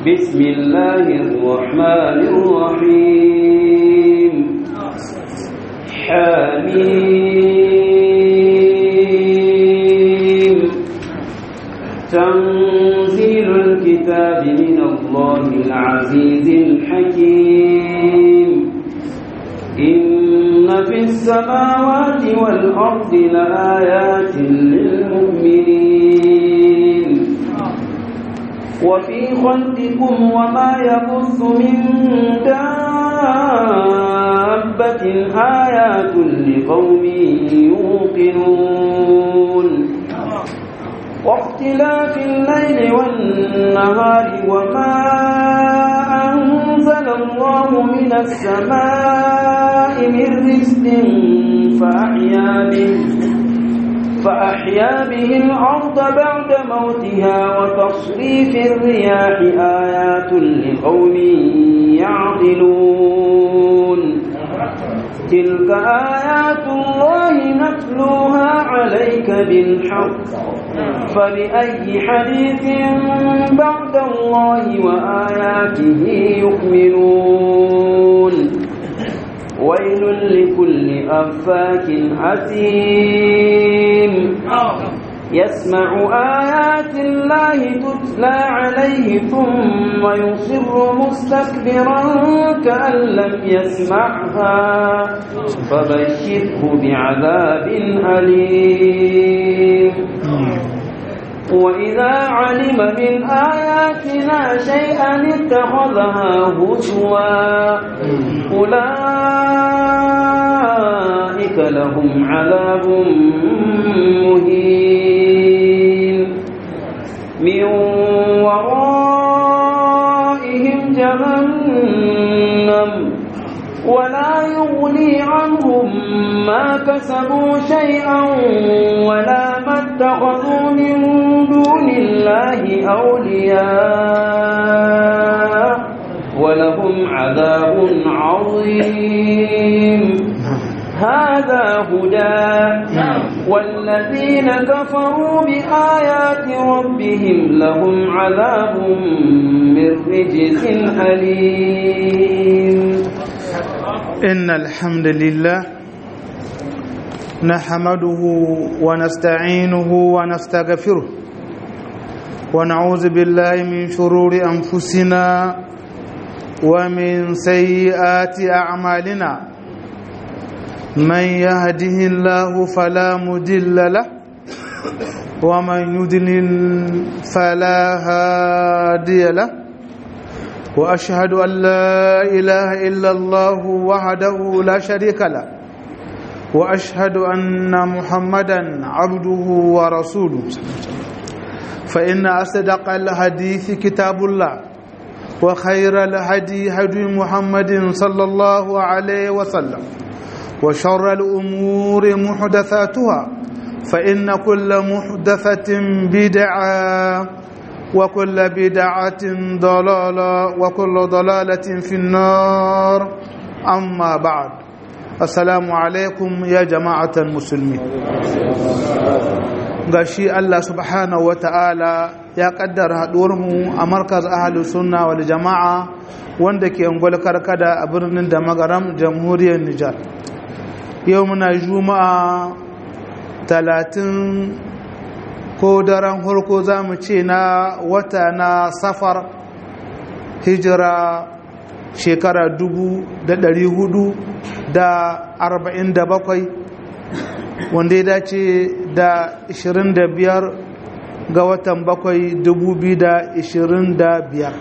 بسم الله الرحمن الرحيم حميم تنزيل الكتاب من الله العزيز الحكيم إن في السماوات والأرض لآيات للمؤمنين وفي خلقكم وما يبث من دابة آيات لقوم يوقنون واختلاف الليل والنهار وما أنزل الله من السماء من رزق فأحيا به الأرض بعد موتها وتصريف الرياح آيات لقوم يعقلون تلك آيات الله نتلوها عليك بالحق فبأي حديث بعد الله وآياته يؤمنون ويل لكل أفاك أثيم يسمع آيات الله تتلى عليه ثم يصر مستكبرا كأن لم يسمعها فبشره بعذاب أليم وإذا علم من آياتنا شيئا اتخذها هزوا أولئك لهم عذاب مهين من ورائهم جهنم ولا يغني عنهم ما كسبوا شيئا ولا ما اتخذوا من دون الله أولياء ولهم عذاب عظيم هذا هدى والذين كفروا بآيات ربهم لهم عذاب من رجز أليم إن الحمد لله نحمده ونستعينه ونستغفره ونعوذ بالله من شرور أنفسنا ومن سيئات أعمالنا من يهده الله فلا مضل له ومن يضلل فلا هادي له وأشهد أن لا إله إلا الله وحده لا شريك له وأشهد أن محمدا عبده ورسوله فإن أصدق الحديث كتاب الله وخير الهدي هدي محمد صلى الله عليه وسلم وشر الأمور محدثاتها فإن كل محدثة بدعة وكل بدعة ضلالة وكل ضلالة في النار أما بعد السلام عليكم يا جماعة المسلمين gashi Allah subhanahu wa ta'ala ya kaddara haɗuwarmu a markaz ahalus sunna wal jama'a wanda ke ungwal karkada a birnin da magaram jamhuriyar Nijar yau muna juma'a 30 ko daren harko za mu ce na wata na safar hijira shekara 447 wanda ya dace da 25 ga watan 7 2025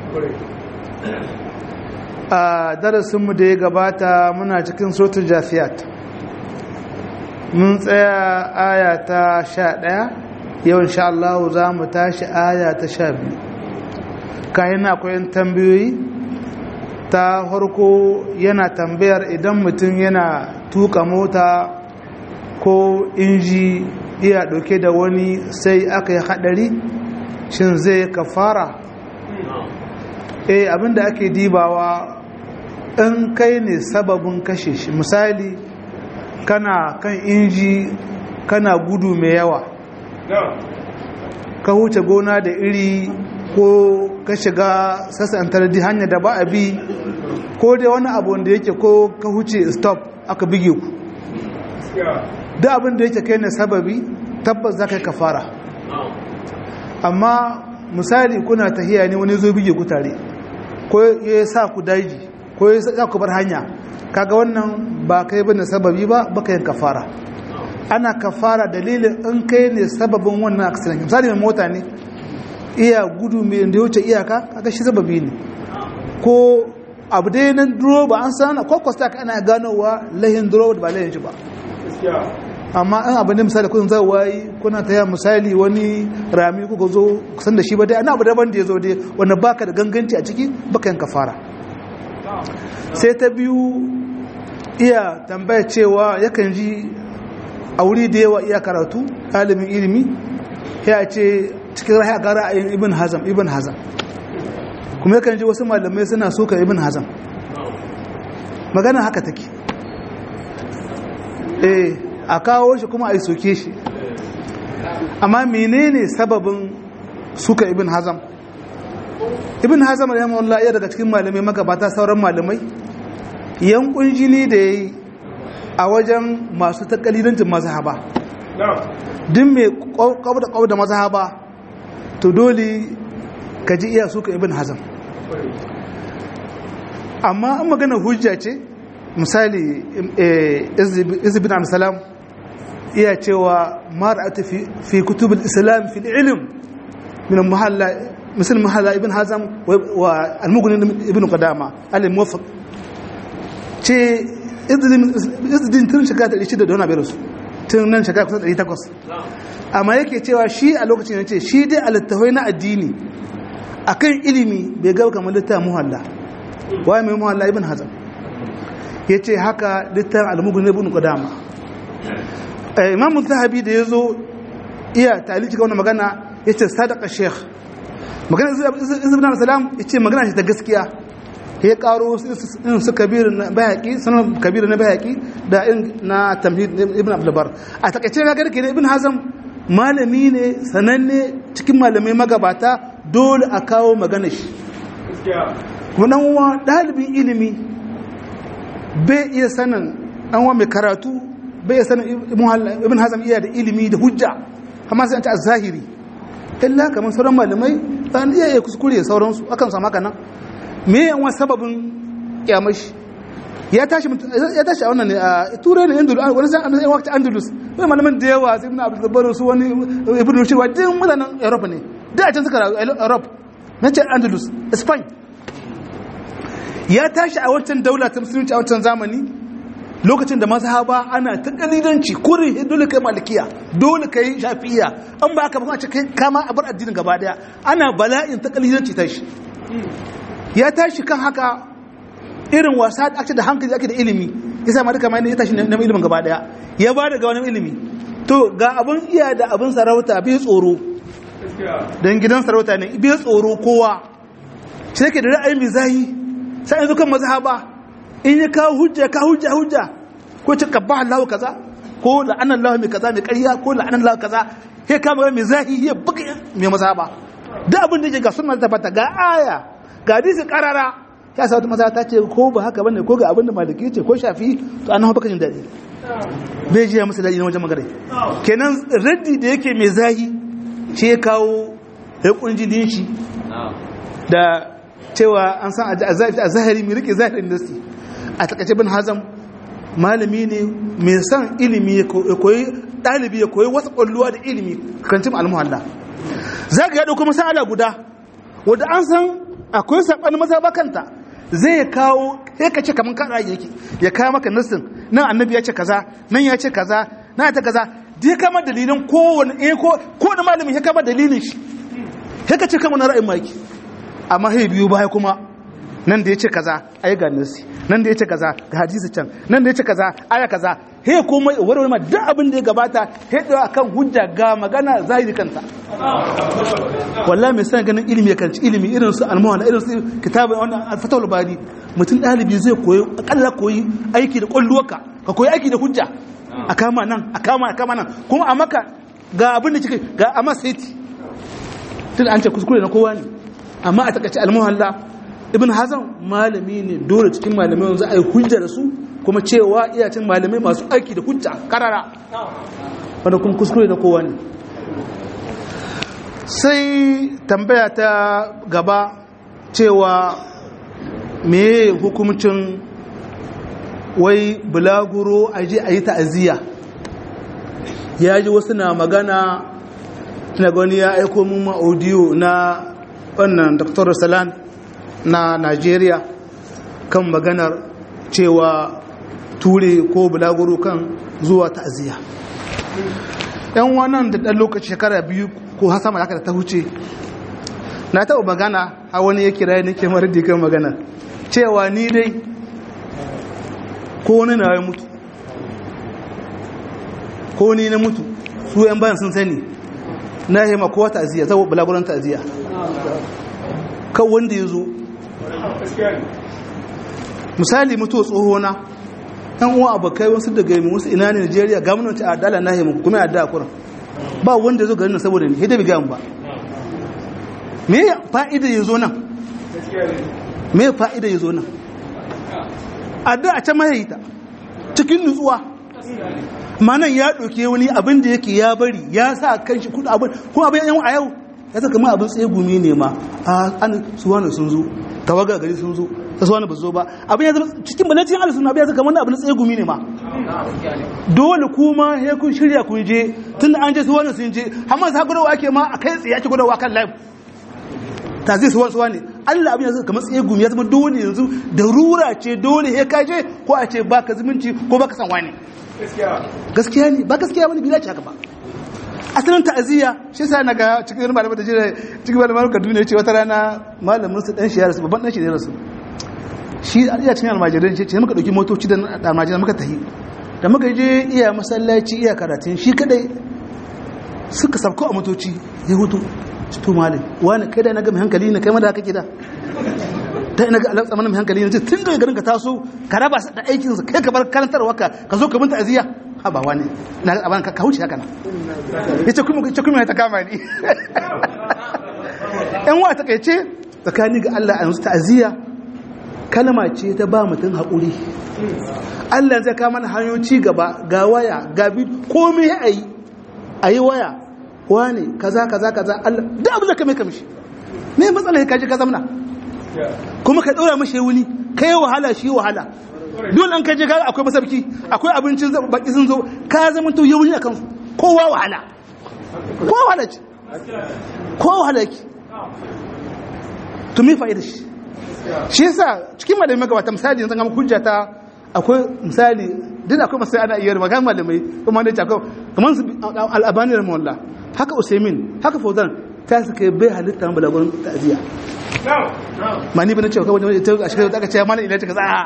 a darasinmu da ya gabata muna cikin suratul jasiyat mun tsaya aya ta 11 yau insha Allah za mu tashi aya ta 12 kayan akwai tambayoyi ta farko yana tambayar idan mutum yana tuka mota ko inji iya dauke da wani sai aka yi hadari shin zai kafara abinda ake dibawa in kai ne sababin kashe shi misali kana kan inji kana gudu mai yawa ka huce gona da iri ko ka shiga sassantar di hanyar da ba a bi ko dai wani abu wanda yake ko ka huce stop aka bige ku da abin da yake kai ne sababi tabbas za ka yi kafara amma misali kuna tahiya ne wani zo bige ku tare ko ya sa ku daji ko ya sa ku bar hanya kaga wannan ba kai bane sababi ba baka yin kafara ana kafara dalilin in kai ne sababin wannan accident misali mai mota ne iya gudu mai da wuce iyaka kaga shi sababi ne ko abu dai nan duro ba an san ko costa ka ana ganowa lahin duro ba lahin shi ba amma an abu ne misali kun zai wayi kuna taya misali wani rami kuka zo kusan da shi ba dai ana abu daban da ya zo dai wanda baka da ganganci a ciki baka yin kafara sai ta biyu iya tambaya cewa yakan ji a wuri da yawa iya karatu ɗalibin ilimi ya ce cikin rahi a gara a yin ibn hazam kuma yakan ji wasu malamai suna suka ibn hazam magana haka take a kawo shi kuma a yi soke shi amma menene sababin suka ibn hazam rahimahullah iya daga cikin malamai magabata sauran malamai yankun jini da ya yi a wajen masu takalidancin mazhaba din mai kwauda mazhaba to dole ka ji iya suka ibn hazam amma an magana hujja ce misali izbin amsalam iya cewa mara'atu fi kutubul islam fi ilm min muhalla misal muhalla ibn hazam wa al-mughni ibn qadama al-muwaffaq ce izinin tun shekara 600 da wani abin su tun nan shekara kusan 800 amma yake cewa shi a lokacin ya ce shi dai a littafai na addini a kan ilimi bai gaba kamar littafin muhalla waye mai muhalla ibn hazam ya ce haka littafin al-mughni ibn qadama imam zahabi da ya zo iya taliki ga wani magana ya ce sadaka sheikh magana izinin salam ya ce magana shi ta gaskiya ya karo su kabir na bayaki sanar kabir na bayaki da na tamhid ibn abdulbar a takaice na garke ne ibn hazam malami ne sananne cikin malamai magabata dole a kawo magana shi kuma dan uwa dalibin ilimi bai iya sanin an wa mai karatu bai iya sanin ibn hazam iya da ilimi da hujja amma sai an ta zahiri illa kamar sauran malamai an iya kuskure sauransu akan samu haka nan me yawan sababin kyamashi ya tashi a wannan ne a turai ne andalus wani san an wakta andalus wani malaman da yawa sai ibn abdul jabbar su wani ibn rushd wa din mutanen europe ne da a can suka rayu europe na ce andalus spain ya tashi a wancan daula ta musulunci a wancan zamani lokacin da mazhaba ana ta kalidanci kurin dole kai malikiya dole kai shafi'iya an ba ka ba a ce kai kama a bar addinin gaba daya ana bala'in ta kalidanci tashi ya tashi kan haka irin wasa da ake da hankali ake da ilimi ya sa duka mai ya tashi na ilimin gaba daya ya ba da ga wani ilimi to ga abin iya da abin sarauta bai tsoro don gidan sarauta ne bai tsoro kowa shi yake da ra'ayin mai zahi sai yanzu kan mazhaba in ya kawo hujja ko ce kabba Allah kaza ko la'anan Allah mai kaza mai ƙarya ko la'anan Allah kaza sai kama mai zahi ya buga mai mazhaba da abin da yake ga sunna ta fata ga aya ga hadisi karara ya sa wata maza ta ce ko ba haka bane ko ga abin da maliki ce ko shafi to annahu baka jin dadi bai ji musu dadi na wajen magana kenan raddi da yake mai zahi ce ya kawo ya kunji din shi da cewa an san a zahiri mai rike zahirin da su a takaice bin hazam malami ne mai san ilimi ya koyi ɗalibi ya koyi wasu ƙwalluwa da ilimi kancin almuhalla za ka yaɗo kuma sa'ala guda wadda an san akwai saɓanin maza bakanta zai kawo ya kace kamar kaɗa yake ya kawo maka nassin nan annabi ya ce kaza nan ya ce kaza nan ta kaza da ya kama dalilin kowane ko da malamin ya kama dalilin shi ya kace kama na ra'ayin maki amma sai biyu baya kuma nan da ya ce kaza ai ga nasi nan da ya ce kaza ga hadisi can nan da ya ce kaza aya kaza he kuma warware ma duk abin da ya gabata he da akan hujja ga magana zahiri kanta wallahi mai san ganin ilimi kan ci ilimi irin su almuhalla irin su kitabun wannan al-fatawul bari mutum dalibi zai koyi akalla koyi aiki da kulluwarka ka koyi aiki da hujja a kama nan kuma a maka ga abin da kike ga amma saiti tun an ce kuskure na kowa ne amma a takaice al-muhalla ibn hazan malami ne dole cikin malamai yanzu ai hujja da su kuma cewa iyacin malamai masu aiki da hujja karara wanda kuma kuskure da kowa ne. Sai tambaya ta gaba cewa me hukumcin wai bulaguro aje a yi ta'aziyya. Ya ji wasu na magana na gani ya aiko mun audio na wannan Dr. Salan na Najeriya kan maganar cewa ture ko bulaguro kan zuwa ta'aziyya. Yan wannan da ɗan lokaci shekara 2 ko har sama haka da ta huce na taɓa magana a wani ya kira ni ke marar dikan magana cewa ni dai ko wani na ya mutu ko ni na mutu su yan bayan sun sani na yi ma kowa ta'aziyya zai bulaguran ta'aziyya kan wanda ya zo misali mutuwa tsohona yan uwa abokai wasu daga yi wasu ina ne Nigeria gwamnati a dala na himu kuma a da kuran ba wanda ya zo garin saboda ni hidda bigan ba me fa'ida ya zo nan me fa'ida ya zo nan a da a can mahayita cikin nutsuwa manan ya ɗauke wani abin da yake ya bari ya sa kan shi kudu abin kuma abin yan a yau ya saka ma abin tsegumi ne ma an suwana sun zo tawaga gari sun zo ta suwana ba zo ba abin ya zama cikin balacin alisun abin ya saka wani abin tsegumi ne ma dole kuma ya kun shirya kun je tun da an je suwana sun je hamman sa gudawa ake ma a kai tsaye ake gudawa kan live ta zai suwa ne Allah abin ya zama kamar tsegumi ya zama dole yanzu da rura ce dole ya kaje ko a ce baka zumunci ko baka san wani gaskiya ne ba gaskiya wani bila ce haka ba asalin ta'aziyya shi yasa naga cikin malamin da jira cikin malamin Kaduna yace wata rana malamin su dan shi ya rasu babban dan shi ya rasu shi iya cikin almajirin ce muka dauki motoci da almajirin muka tahi da muka je iya masallaci iya karatun shi kadai suka sabko a motoci ya hutu to malam wani kai da naga mai hankali ne kai ma da kake da dai naga Allah tsamanin mai hankali ne tun daga garin ka taso ka raba da aikin sa kai ka bar karantarwa ka zo ka bin ta'aziyya ha ba wani na aban ka huce haka na yace kuma ta kama ni ɗan wa takeice tsakani ga Allah an ta'aziyya kalma ce ta ba mutum haƙuri. Allah zai kama mana hanyoyi ci gaba ga waya ga bi komai ayi waya wane kaza Allah da abu zaka mai kamshi me matsala ka je ka zamna kuma ka dora mashi wuni kai wahala shi wahala dole an kaje ga akwai masarki akwai abincin baki sun zo ka zama to yauni akan su kowa wahala ce kowa wahala ki to me fa'ida shi yasa cikin malamai magabata misali yanzu ga hujja ta akwai misali din akwai masai ana iya magana malamai kuma ne ta kamar su al-Albani rahimahullah haka Usaimin haka Fauzan ta suka bai halitta balagurin ta'aziyya ma ni bane cewa kawai ta a shekaru aka ce mana ila ta kaza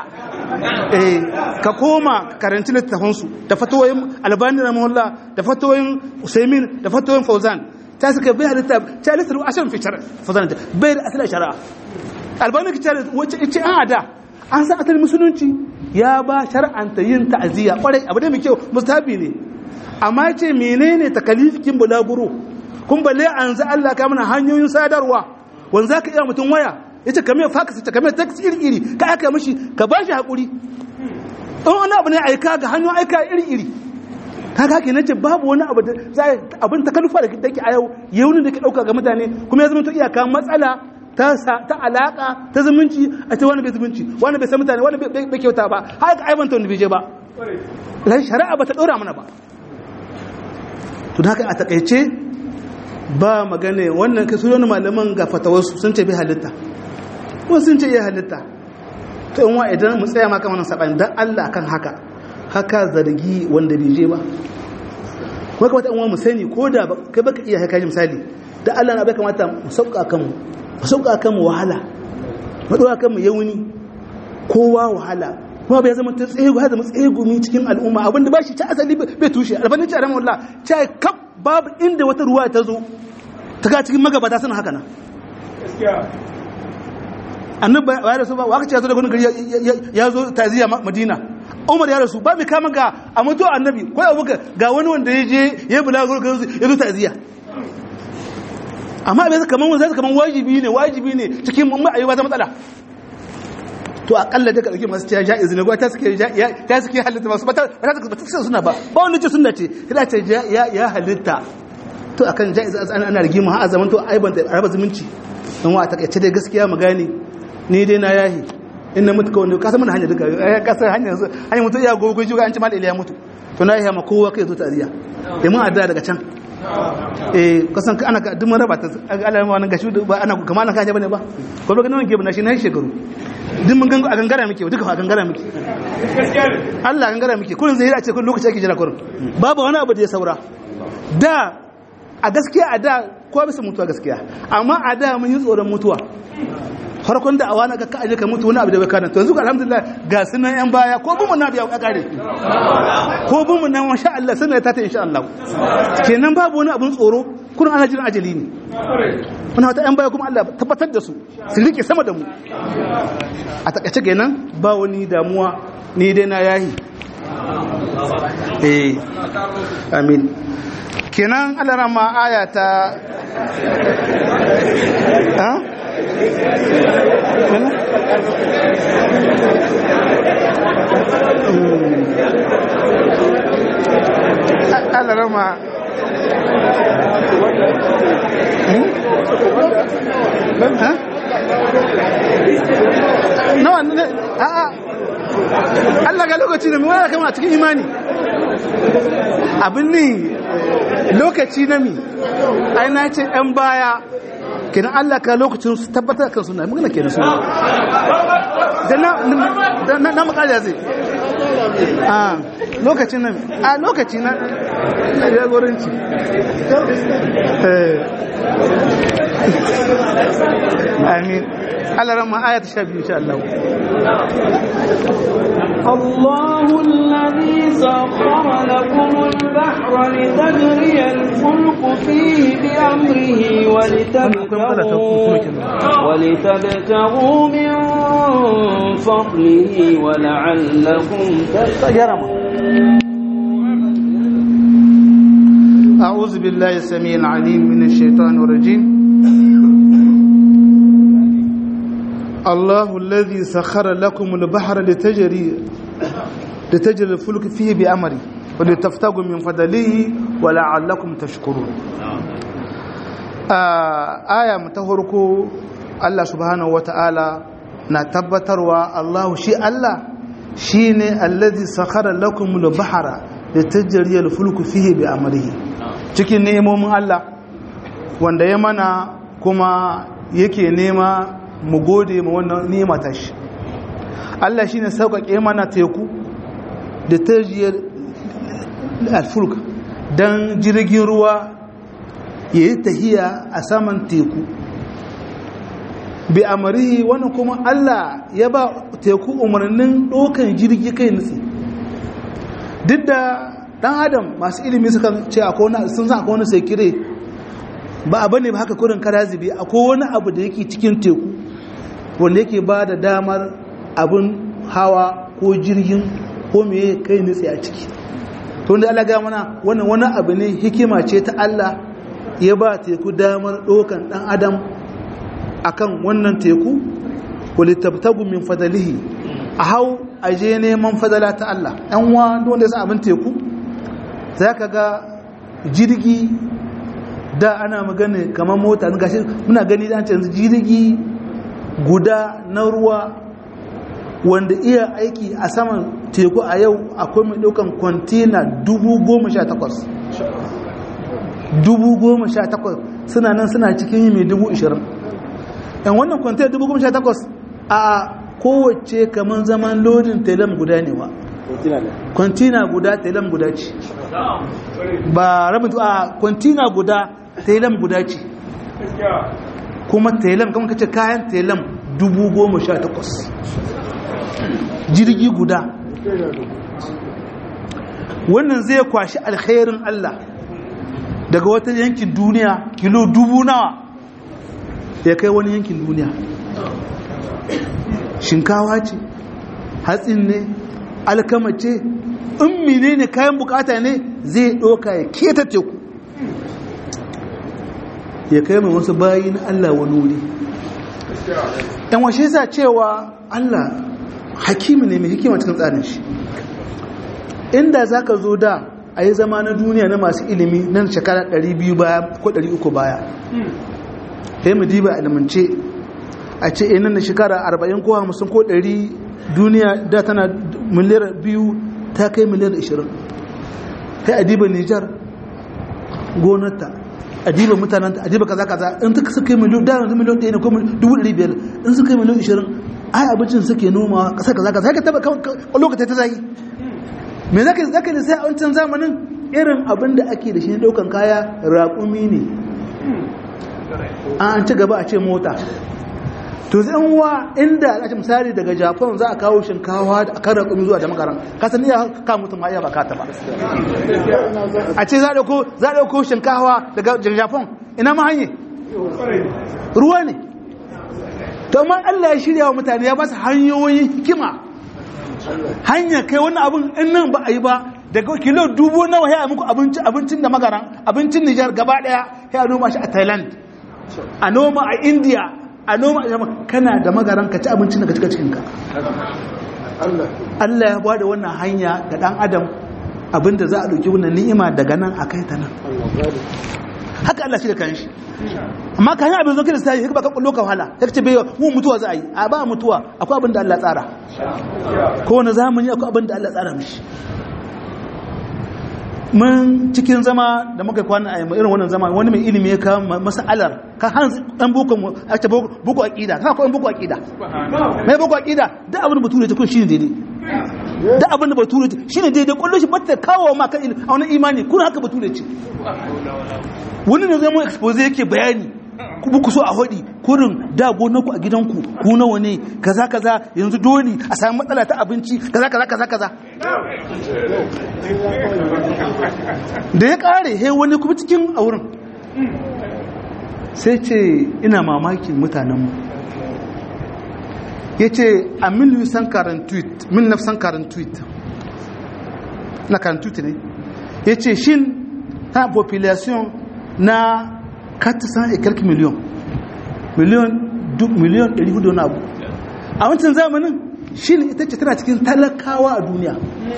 ka koma karanci littafin su da fatawoyin Albani rahimahullah da fatawoyin Usaimin da fatawoyin Fauzan ta suka bai halitta ta littafin ashan fi shari'a Fauzan ta bai da asali shari'a Albani ta wacce ce an ada an san asalin musulunci ya ba shar'anta yin ta'aziyya kwarai abu da mai kyau mustahabi ne amma ce menene takalifikin bulaguro kun balle an za Allah ka mana hanyoyin sadarwa wanda zaka iya mutun waya yace kamar fax yace kamar text iri ka aka mishi ka bashi hakuri don wani abu ne aika ga hanyoyin aika iri kaga ke nace babu wani abu da zai abin takallufa da kake a yau yaunin da ke dauka ga mutane kuma ya zama to iyaka matsala ta alaka ta zumunci a ce wani bai zumunci wani bai san mutane wani bai kyauta ba haka aibanta wani bai je ba lai shari'a ba ta dora mana ba to haka a takaice ba magana wannan kai sunan malaman ga fatawarsu sun ce bai halitta ko sun ce ya halitta to in wa idan mu tsaya maka wannan sabani dan Allah kan haka zargi wanda bai je ba ko ka wata in wa mu sani ko da kai baka iya haka misali da Allah na bai kamata mu sauka kanmu wahala mu dora kanmu yauni kowa wahala kuma bai zama ta tsegumi cikin al'umma abinda ba shi ta asali bai tushe albanin ci a ramar Allah ta kaf babu inda wata ruwa ta zo ta ga cikin magabata suna haka nan annabi ya rasu ba waka ce ya zo daga wani gari ya zo taziya Madina Umar ya rasu ba mai kama ga a mutu annabi ko ya buga ga wani wanda ya je ya bulagur ga ya zo taziya amma abin kaman zai kaman wajibi ne cikin mun ayi ba ta matsala to akalla da ka dauki masu cewa jaiz ne ta suke halitta masu ba ta suna ba wanda ce sunna ce kila ce ya halitta to akan jaiz ana rigima har zaman to aiban da araba zumunci dan wa takaice dai gaskiya mu gane ni dai na yahi in na mutu kawai ka san mana hanya duka ka san hanya mutu iya gogo juga an ci mal iliya mutu to na yahi ma kowa kai zo ta'ziya da mun adda daga can kasan ana duk mun raba ta Allah ma wannan gashi ba ana kamar ana kaje bane ba ko ba ganin ke na shi na shekaru duk mun gango a gangara muke duka a gangara muke Allah a gangara muke kullun zai a ce kullun lokaci ake jira kullun babu wani abu da ya saura da a gaskiya a da ko bisa mutuwa gaskiya amma a da mun yi tsoron mutuwa farkon da awana ka aje ka mutu wani abu da bai kana to yanzu alhamdulillah ga sunan yan baya ko bin mun na biya kare ko bin mun nan insha Allah sunan ta insha Allah kenan babu wani abun tsoro kullun ana jiran ajali ne muna wata yan baya kuma Allah tabbatar da su rike sama da mu a takaice kenan ba wani damuwa ni dai na yahi amin kenan Allah rama aya ta Allah rama Allah ga lokaci da mai kama cikin imani abin ne lokaci na mi ai na ce ɗan baya kenan Allah ka lokacin su tabbatar kan suna magana kenan suna da na makala zai lokacin nan lokaci na jagoranci amin Allah ran ma ayat 12 insha Allah الله الذي سخر لكم البحر لتجري الفلك فيه بأمره ولتبتغوا من فضله ولعلكم تشكرون. أعوذ بالله السميع العليم من الشيطان الرجيم. الله الذي سخر لكم البحر لتجري الفلك فيه بأمره ولتفتقوا من فضله ولعلكم تشكرون. آية متهركو الله سبحانه وتعالى نتبتروا الله شيء الله شيني الذي سخر لكم البحر لتجري الفلك فيه بأمره cikin nemomin Allah wanda ya mana kuma yake nema mu gode ma wannan ni'ima ta shi. Allah shine sauƙaƙe mana teku da tajiyar alfulk dan jirgin ruwa yayi tahiya a saman teku bi amrihi wannan kuma Allah ya ba teku umarnin dokan jirgi kai nutsi duk da dan adam masu ilimi suka ce akwai wani sun san akwai wani sai kire ba a bane ba haka kurin karazibi akwai wani abu da yake cikin teku wanda yake ba da damar abin hawa ko jirgin ko meye kai nutse a ciki to wanda Allah ga mana wannan wani abu ne hikima ce ta Allah ya ba teku damar dokan dan adam akan wannan teku walitabtagu min fadalihi a hau aje neman fadala ta Allah ɗan wa wanda ya san abin teku zaka ga jirgi da ana magana kamar mota gashi muna gani dan ce jirgi guda na ruwa wanda iya aiki a saman teku a yau akwai mai daukan kwantena 18,000 suna nan suna cikin mai 20,000 yan wannan kwantena 18,000 a kowace kamar zaman lodin telam guda ne wa kwantena guda telam guda ce ba rabin a kwantena guda telam guda ce kuma telam kamar kace kayan telam 18,000 jirgi guda wannan zai kwashi alkhairin Allah daga wata yankin duniya kilo 1000 nawa ya kai wani yankin duniya shinkawa ce hatsin ne alkama ce in menene kayan bukata ne zai doka ya keta teku ya kai mai wasu bayi na Allah wani wuri yan washe sa cewa Allah hakimi ne mai hikima cikin tsarin shi inda za ka zo da a yi zama na duniya na masu ilimi nan shekara 200 baya ko 300 baya sai mu diba ilimance a ce nan da shekara 40 ko 50 ko 100 duniya da tana miliyar 2 ta kai miliyar 20 sai a diba Nijar gonarta a diba mutanenta a diba kaza kaza in suka kai miliyon da yanzu miliyon 1 ne ko 500 in suka kai miliyon 20 ai abincin suke noma kasa kaza kaza ka taba lokacin ta zai me zaka ne sai a wancan zamanin irin abin da ake da shi ne daukan kaya raƙumi ne an ci gaba a ce mota to zan wa inda a ce misali daga Japan za a kawo shinkawa da kan raƙumi zuwa da makaran ka san iya ka mutum ma iya baka ta ba a ce za a dauko shinkawa daga Japan ina ma hanye ruwa ne to amma Allah ya shirya wa mutane ya ba su hanyoyin hikima hanya kai wannan abin in nan ba a yi ba daga kilo 1000 nawa ya muku abincin da magaran abincin Nijar gaba daya ya noma shi a Thailand a noma a India a noma a kana da magaran ka ci abincin da ka cika cikin ka Allah ya bada wannan hanya ga dan adam abinda za a dauki wannan ni'ima daga nan a kai ta nan haka Allah shi da kanshi amma kan abin zo kida sai ba ka kullo ka wahala kace bai mu mutuwa za a yi a ba mutuwa akwai abin da Allah tsara ko wani zamani akwai abin da Allah tsara mishi mun cikin zama da muka kwana a irin wannan zama wani mai ilimi ya kawo masalar kan hanzu dan boko mu a ce boko aqida kana ko boko aqida mai boko aqida da abin da bature ta kun shine daidai da abin da bature shine daidai kullu shi batta kawo ma kan a wani imani kun haka bature ce wani ne zai mu expose yake bayani ku so a hodi kurin da gonarku a gidanku ku nawa ne kaza kaza yanzu dole a samu matsala ta abinci kaza kaza da ya kare he wani kuma cikin auren sai ce ina mamakin mutanenmu ya ce a 1948 na 48 ne ya ce shin ta population na 400 miliyon 400 na abu a wancan zamanin shi ne ita ce tana cikin talakawa a duniya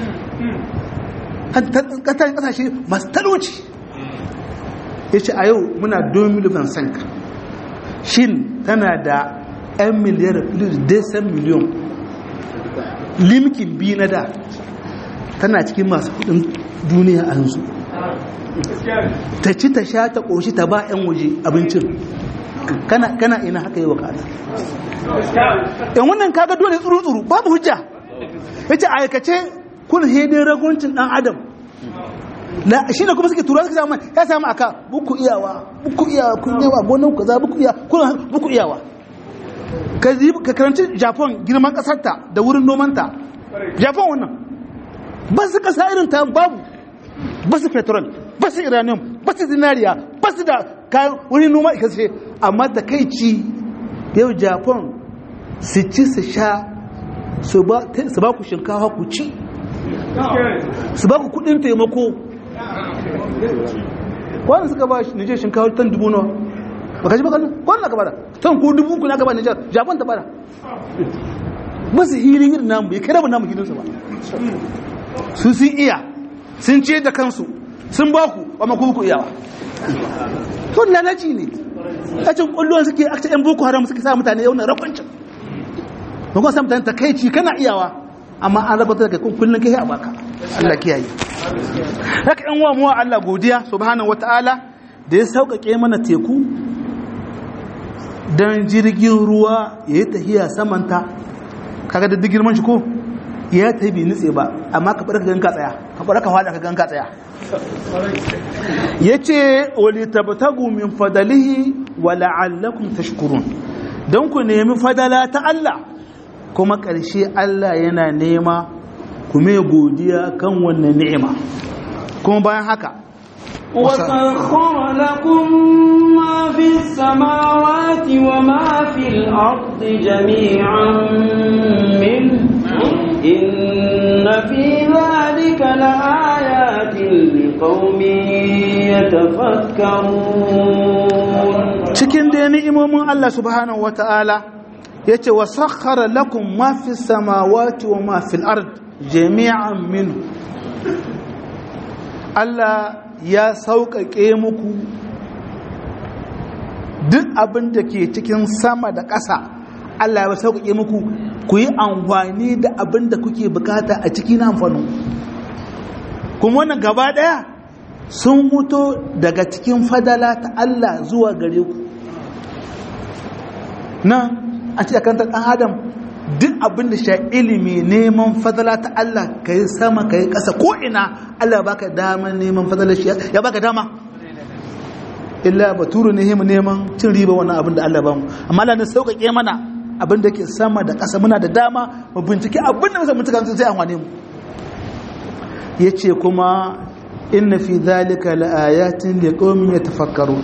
kasashe masu talauci ya ce a yau muna 2005 shi tana da 'yan miliyar miliyon limkin biyu na da tana cikin masu kudin duniya a yanzu ta ci ta sha ta ƙoshi ta ba 'yan waje abincin kana ina haka yi wakata yan wannan kaga dole tsuru-tsuru babu hujja ya ce aikace kun hedin raguncin ɗan adam shi ne kuma suke tura suke samu ya samu aka buku iyawa kun yawa gonan ku za buku iyawa ka karanci Japan girman ƙasarta da wurin nomanta Japan wannan ba su ƙasa irin ta babu ba su petrol ba su uranium ba su zinariya ba su da kayan wurin noma ikashe amma da kai ci yau Japan su ci su sha su ba ku shinkawa ku ci su ba ku kudin taimako kwanan suka ba Nijar shinkawa tan 1000 nawa baka ji bakalin kwanan aka bada tan ko 1000 na gaba Nijar Japan ta bada ba su hiri irin namu ya kai rabin namu gidansu ba su sun iya sun ce da kansu sun ba ku amma ku iyawa to lalaci ne acin kullun suke akta yan boko haram suke sa mutane yau na rakwancin ba ko sa mutane takeici kana iyawa amma an rabata da kai kullun kai a baka Allah kiyaye haka yan wa mu Allah godiya subhanahu wataala da ya saukake mana teku dan jirgin ruwa yayi tahiya samanta kaga da girman shi ko ya ta bi nutse ba amma ka farka ganka tsaya ka farka fada ka ganka tsaya yace wali tabtagu min fadalihi wa la'allakum tashkurun dan ku nemi fadala ta Allah kuma karshe Allah yana nema ku mai godiya kan wannan ni'ima kuma bayan haka وسخر لكم ما في السماوات وما في الأرض جميعا منه إن في ذلك لآيات لقوم يتفكرون cikin da ni'imomin Allah subhanahu wata'ala yace wa sakhkhara lakum ma fis samawati wa ma fil ard jami'an min Allah ya sauƙaƙe muku duk abin da ke cikin sama da ƙasa. Allah ya sauƙaƙe muku ku yi amfani da abin da kuke bukata a cikin amfanin kuma wannan gaba ɗaya sun mutu daga cikin fadala ta Allah zuwa gare ku nan a cikin kantar ɗan adam duk abin da sha ilimi neman fadala ta Allah ka yi sama ka yi ƙasa ko'ina Allah ya baka dama neman fadala shi ya baka dama illa baturu ne himu neman cin riba wannan abin da Allah ba mu amma Allah ne sauƙaƙe mana abin da ke sama da ƙasa muna da dama mu bincike abin da muka mutuka sai an wane mu yace kuma inna fi dhalika laayatin liqaumin yatafakkarun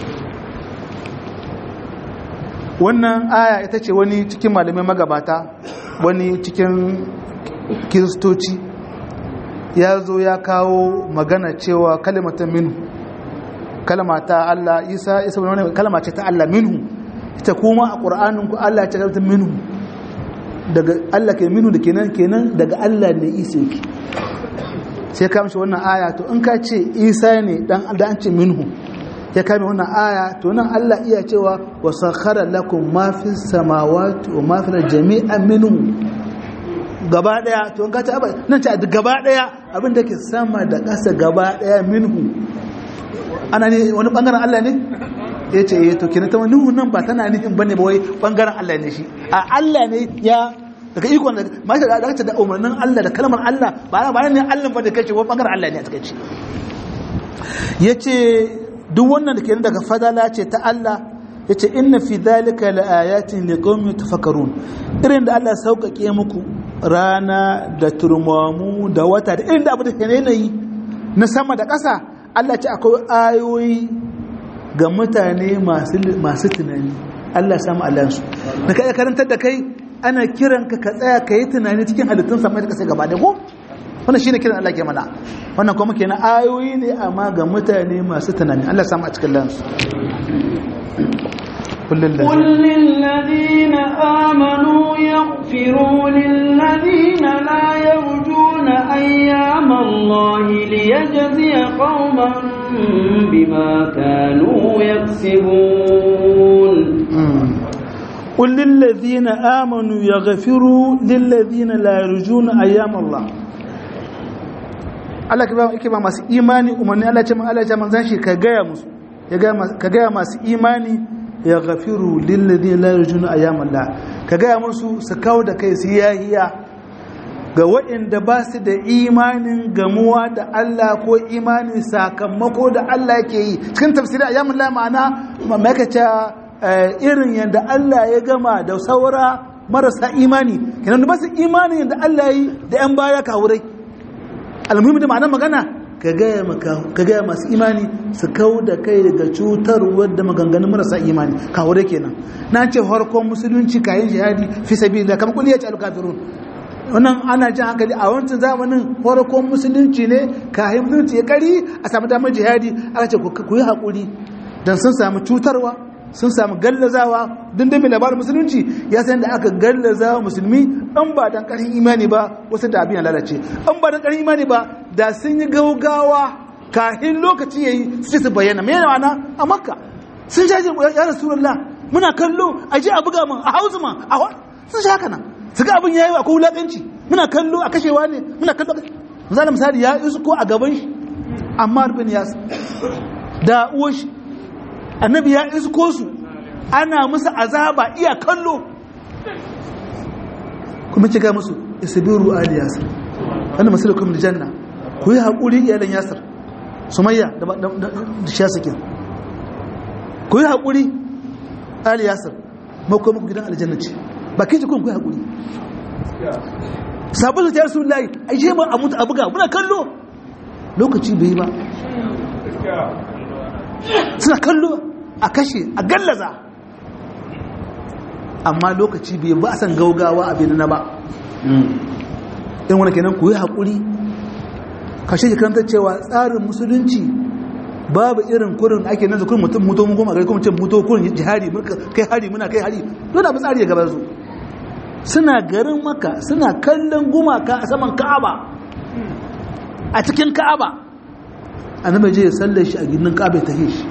wannan aya ita ce wani cikin malamai magabata wani cikin kiristoci ya zo ya kawo magana cewa kalimatan minhu kalma ta Allah Isa wani kalma ce ta Allah minhu ita kuma a Qur'anin ku Allah ya ce kalmatan minhu daga Allah ke minhu da kenan daga Allah ne Isa yake sai ka mishi wannan aya to in ka ce Isa ne dan an ce minhu ya kame wannan aya to nan Allah iya cewa wa sakhara lakum ma fis samawati wa ma fil jami'an minhu gaba daya to in ka ce nan ce gaba daya abin da ke sama da ƙasa gaba daya minhu ana ne wani bangaren Allah ne yace to kenan ta minhu nan ba tana nufin bane ba wai bangaren Allah ne shi a Allah ne ya daga ikon da mashi da dace da umarnin Allah da kalmar Allah ba ne Allah ba da kace wai bangaren Allah ne a take yace duk wannan da ke daga fadala ce ta Allah ya ce inna fi dhalika laayatin liqaumin tafakkarun irin da Allah sauƙaƙe muku rana da turmamu da wata da irin da abu da ke yanayi na sama da ƙasa Allah ce akwai ayoyi ga mutane masu tunani Allah ya samu allansu da kai karantar da kai ana kiranka ka tsaya ka yi tunani cikin halittun sama da ƙasa gaba da ko wannan shine kiran Allah ke mana wannan kuma kenan ayoyi ne amma ga mutane masu tunani Allah samu a cikin lansu قل للذين آمنوا يغفروا للذين لا يرجون أيام الله ليجزي قوما بما كانوا يكسبون قل للذين آمنوا يغفروا للذين لا يرجون أيام الله Allah ke ba masu imani umarni Allah ce manzan shi ka gaya musu ka gaya masu imani ya gafiru lillazi la yarjuna ayyamallah ka gaya musu su kawo da kai su yahiya ga waɗanda ba su da imanin gamuwa da Allah ko imanin sakamako da Allah yake yi cikin tafsirin ayyamallah ma'ana makata irin yadda Allah ya gama da saura marasa imani kenan ba su imanin yadda Allah yi da yan baya kawurai almuhimmi da ma'anar magana ka gaya masu imani su kau da kai daga cutar wadda maganganun marasa imani kawo da kenan na ce harkon musulunci kayan jihadi fi sabi da kamar kuliyar alkafirun wannan ana jin hankali a wancan zamanin harkon musulunci ne kayan musulunci ya kari a samu damar jihadi aka ce ku yi haƙuri don sun samu cutarwa sun samu gallazawa don dai mai labarin musulunci ya san da aka gallazawa musulmi an ba dan ƙarfin imani ba wasu da abin ya lalace an ba dan ƙarfin imani ba da sun yi gaugawa kafin lokaci yayi su ce su bayyana me yana a makka sun shaje ya rasulullah muna kallo a je a buga mun a hausa man a sun sha haka nan su ga abin yayi akwai wulakanci muna kallo a kashewa ne muna kallo misali misali ya isko a gaban shi Ammar bin Yas da uwar shi annabi ya isko su ana musu azaba iya kallo kuma ce ga musu isbiru ali yasir wannan masalakum da janna ku yi haƙuri iyalan yasir sumayya da shasakin ku yi haƙuri ali yasir mako muku gidan aljanna ce ba kai kun ku yi haƙuri sabon da ta rasu layi a je ba a mutu a buga muna kallo lokaci bai ba suna kallo a kashe a gallaza amma lokaci bai ba a san gaugawa abin na ba in wani kenan ku yi haƙuri kashe karanta cewa tsarin musulunci babu irin kurin ake nan kurin mutum mutu mun goma gari kuma ce mutu kurin jihadi kai hari muna kai hari don abin tsari ya gabar su suna garin maka suna kallon gumaka a saman ka'aba a cikin ka'aba annabi je ya sallar shi a gindin ka'aba ta hishi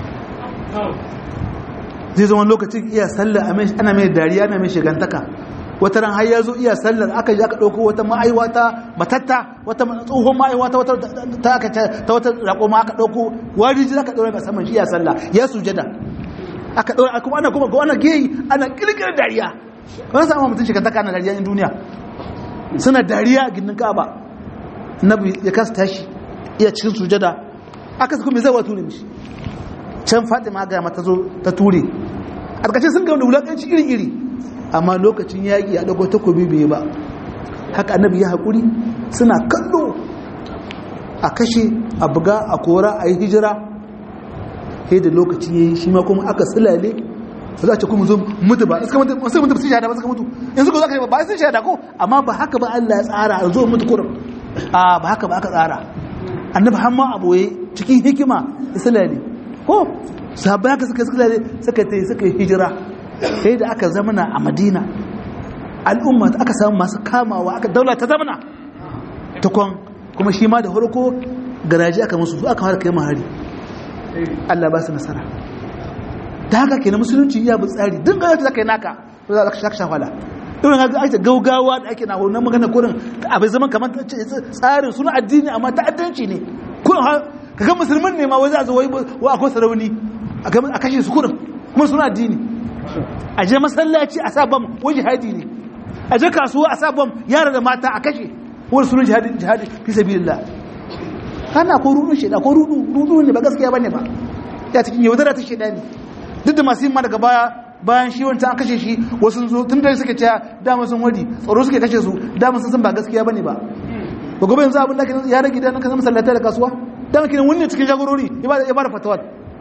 zai zama lokacin iya sallar ana mai dariya ana mai shigantaka wata ran har ya zo iya sallar aka ji aka ɗauko wata ma'aiwata matatta wata tsohon ma'aiwata wata ta wata raƙoma aka ɗauko wari ji aka ɗaura ga saman shi iya sallah ya sujada aka ɗaura kuma ana geyi ana ƙirƙirar dariya wani sama mutum shigantaka na dariya in duniya suna dariya a gindin ka'aba nabi ya kasa tashi iya cikin sujada aka su kuma zai wa ture mishi can fatima ga mata zo ta ture a ƙarƙashin sun ga wani wulaƙanci iri-iri amma lokacin yaƙi a ɗago takobi bai ba haka annabi ya haƙuri suna kallo a kashe a buga a kora a yi hijira sai da lokaci ya yi shi ma kuma aka silale ba za a ce kuma zo mutu ba suka mutu sun shahada ba suka mutu yanzu ko za ka yi ba sun shahada ko amma ba haka ba Allah ya tsara a zo mutu kurum ba haka ba aka tsara annabi hamma a boye cikin hikima silale ko sahabbai haka suka silale suka yi hijira sai da aka zamana a madina al'umma aka samu masu kamawa aka daula ta zamana takwan kuma shi ma da farko garaji aka musu aka fara kai mahari Allah ba su nasara da haka ke na musulunci iya bi tsari duk garaji za ka yi naka za ka shafala irin haka ake gaugawa da ake na wannan magana kurin abin zaman kamar tsarin suna addini amma ta'addanci ne kurin ka ga musulmin ne ma wai za a zo wai akwai sarauni a kashe su kurin kuma suna addini a je masallaci a sa bam wani jihadi ne a je kasuwa a sa bam yara da mata a kashe wani sunan jihadi fi sabilillah kana ko rudu sheda ko rudu ne ba gaskiya bane ba ya cikin yaudara ta sheda ne duk da masu yin ma daga bayan shi wancan an kashe shi wasu zo tun da suke cewa dama sun wadi tsaro suke kashe su dama sun san ba gaskiya bane ba ba gobe yanzu abin da ke ya rage da nan ka zama sallata da kasuwa dama kiran wannan cikin jagorori ya ba da fatawa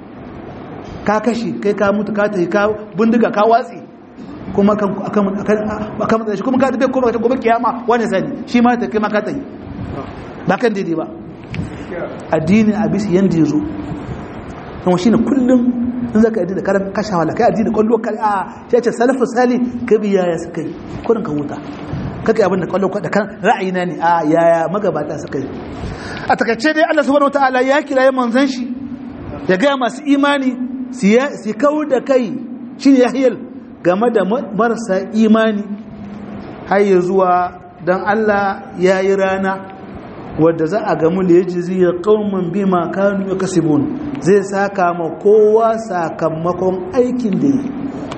ka kashe kai ka mutu ka tafi ka bindiga ka watsi kuma akan da shi kuma ka tafi kuma gobe kiyama wani sani shi ma ta kai ma ka tafi ba kan daidai ba addini a bisa yanda ya zo kuma shine kullum in zaka addini karan kasha wala kai addini kwallo kai sai ce salafu sali ka biya ya suka yi kurin ka huta kake abin da kwallo da kan ra'ayina ne yaya magabata suka yi a takaice dai Allah subhanahu wataala ya kira manzon shi ya ga masu imani su kawo da kai shi ne yahiyar game da marasa imani har ya zuwa don Allah ya yi rana wadda za a gamu da ya ji zai kaumin bi makanu ya kasibun zai saka ma kowa sakamakon aikin da yi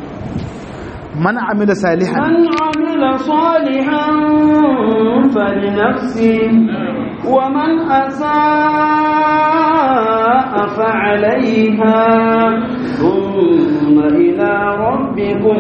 man amila salihan falinafsi wa man asaa fa'alaiha thumma ila rabbikum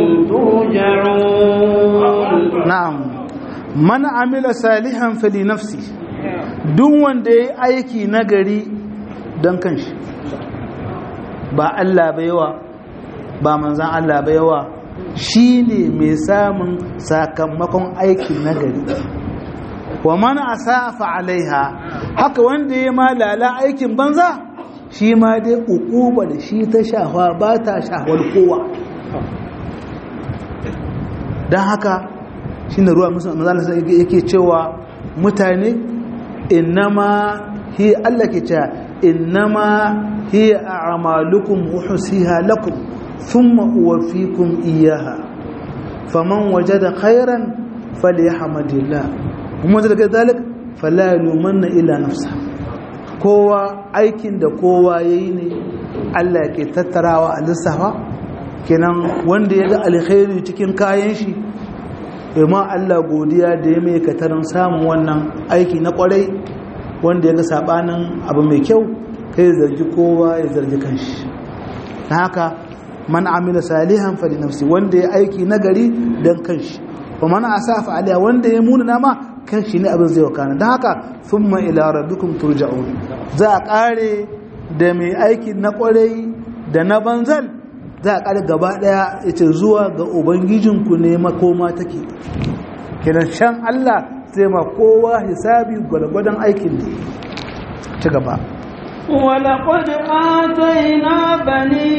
turja'un na'am man amila salihan falinafsi duk wanda yayi aiki nagari dan kanshi ba Allah ba yawa ba manzan Allah ba yawa shi ne mai samun sakamakon aikin nagari wa mana asafa alaiha haka wanda ya malala aikin banza shi ma dai ukuba da shi ta shafa ba ta shafar kowa don haka shi ne ruwa musamman yake cewa mutane innama hi Allah ke cewa innama hi a'malukum uhsiha lakum thumma uwaffikum iyyaha faman wajada khairan falyahmadillah kuma daga zalik fala yumanna illa nafsa kowa aikin da kowa yayi ne Allah ke tattarawa a lissafa kenan wanda ya ga alkhairi cikin kayan shi ma Allah godiya da ya mai katarin samun wannan aiki na kwarai wanda ya ga sabanin abu mai kyau kai zargi kowa ya zargi kanshi ta haka man amila salihan fali nafsi wanda ya aiki nagari dan kanshi wa man asafa alaiha wanda ya muna ma kanshi ne abin zai wakana dan haka thumma ila rabbikum turja'un za a kare da mai aiki na kwarai da na banzal za a kare gaba daya yace zuwa ga ubangijinku ne makoma take kiran shan Allah sai ma kowa hisabi gwargwadon aikin da ci gaba ولقد آتينا بني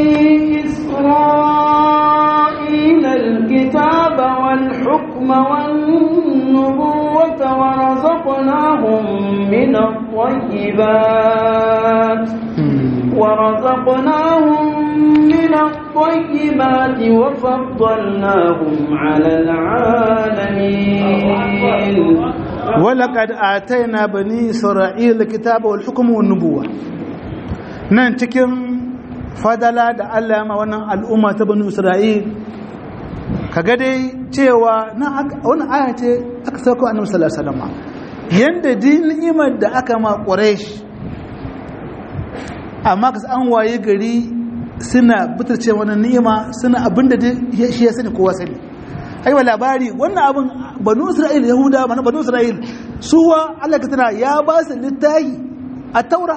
إسرائيل الكتاب والحكم والنبوة ورزقناهم من الطيبات وفضلناهم على العالمين ولقد آتينا بني إسرائيل الكتاب والحكم والنبوة nan cikin fadala da Allah ma wannan al'umma ta bani Isra'il kaga dai cewa wannan aya ce aka sauko annabi sallallahu alaihi wasallam yanda ni'imar da aka ma Quraysh amma kas an waye gari suna butulce wannan ni'ima suna abinda shi ya sani kowa sani aiwa labari wannan abin banu Isra'il Yahuda banu Isra'il suwa Allah ka tana ya ba su littafi a Taura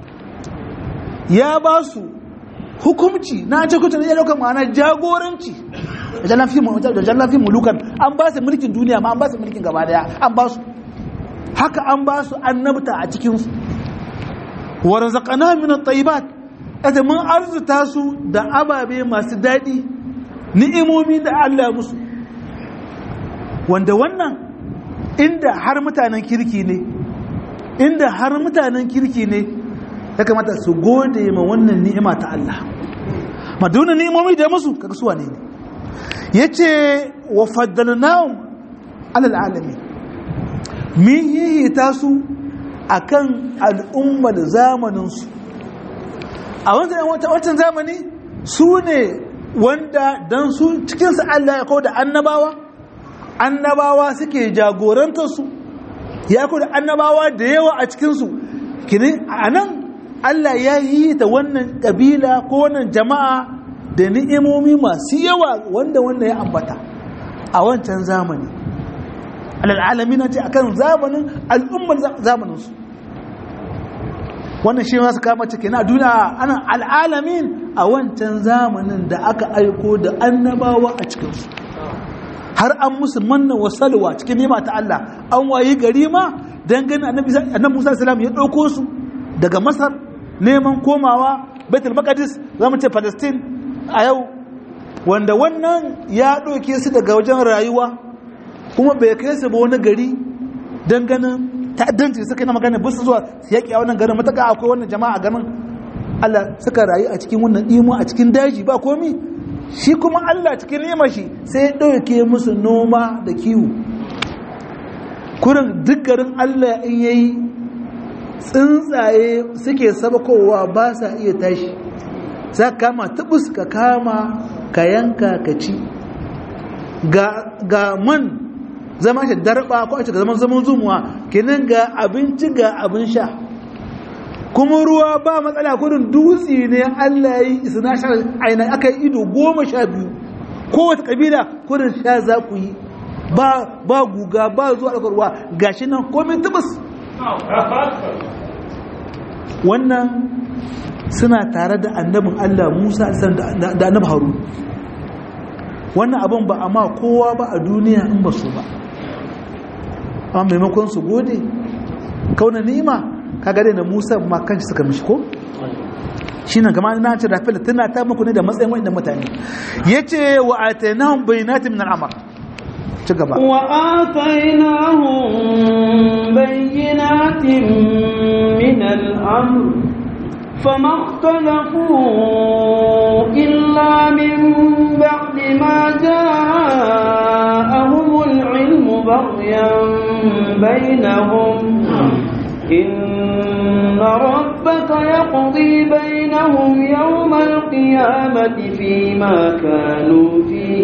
ya ba su hukumci na ce kuta ne lokacin ma'ana jagoranci da jallafi mulukan an ba su mulkin duniya ma an ba su mulkin gaba daya an ba su haka an ba su annabta a cikin su wa razaqana min at-tayyibat ata mun arzuta su da ababe masu dadi ni'imomi da Allah musu wanda wannan inda har mutanen kirki ne ya kamata su gode ma wannan ni'ima ta Allah maduna ni'imomi da musu kaga su wane ne yace wa faddalnahum alal alamin min yi ta su akan al'ummar zamanin su a wancan zamani su ne wanda dan su cikin su Allah ya kawo da annabawa suke jagorantar su ya kawo da annabawa da yawa a cikin su kinin anan Allah ya yi ta wannan ƙabila ko wannan jama'a da ni'imomi masu yawa wanda ya ambata a wancan zamani al'alami na ce akan zamanin al'ummar zamaninsu wannan shi masu kama cike na duniya ana al'alamin a wancan zamanin da aka aiko da annabawa a cikinsu har an musu manna wasalwa cikin nema ta Allah an wayi gari ma dangane annabi Musa salam ya ɗauko su daga Masar neman komawa Baitul Maqdis zamu ce Palestine a yau wanda wannan ya ɗauke su daga wajen rayuwa kuma bai kai su ba wani gari dan ganin ta'addanci suka yi magana ba su zuwa su yaƙi a wannan garin mataka akwai wannan jama'a ganin Allah suka rayu a cikin wannan imo a cikin daji ba komi shi kuma Allah cikin nema shi sai ya ɗauke musu noma da kiwo kurin duk garin Allah in yayi tsuntsaye suke sabakowa ba sa iya tashi za ka kama tubus ka kama ka yanka ka ci ga man zama shi darba ko a cika zaman zumuwa kenan ga abinci ga abin sha kuma ruwa ba matsala kudin dutse ne Allah ya yi isna sha aina aka yi ido 12 kowace kabila kudin sha za ku yi ba guga ba zuwa ɗaukar ruwa gashi nan komai tubus wannan suna tare da annabin Allah Musa da annab Harun wannan abin ba amma kowa ba a duniya in ba su ba amma maimakon su gode kauna ni'ima kaga dai na Musa ma kanshi suka mishi ko shine kamar na ce rafil tana ta muku ne da matsayin wannan mutane yace wa atainahum bayinatin min al-amr ci gaba wa atainahum bayinatin min al-amr فما اختلفوا إلا من بعد ما جاءهم العلم بغيا بينهم إن ربك يقضي بينهم يوم القيامة فيما كانوا فيه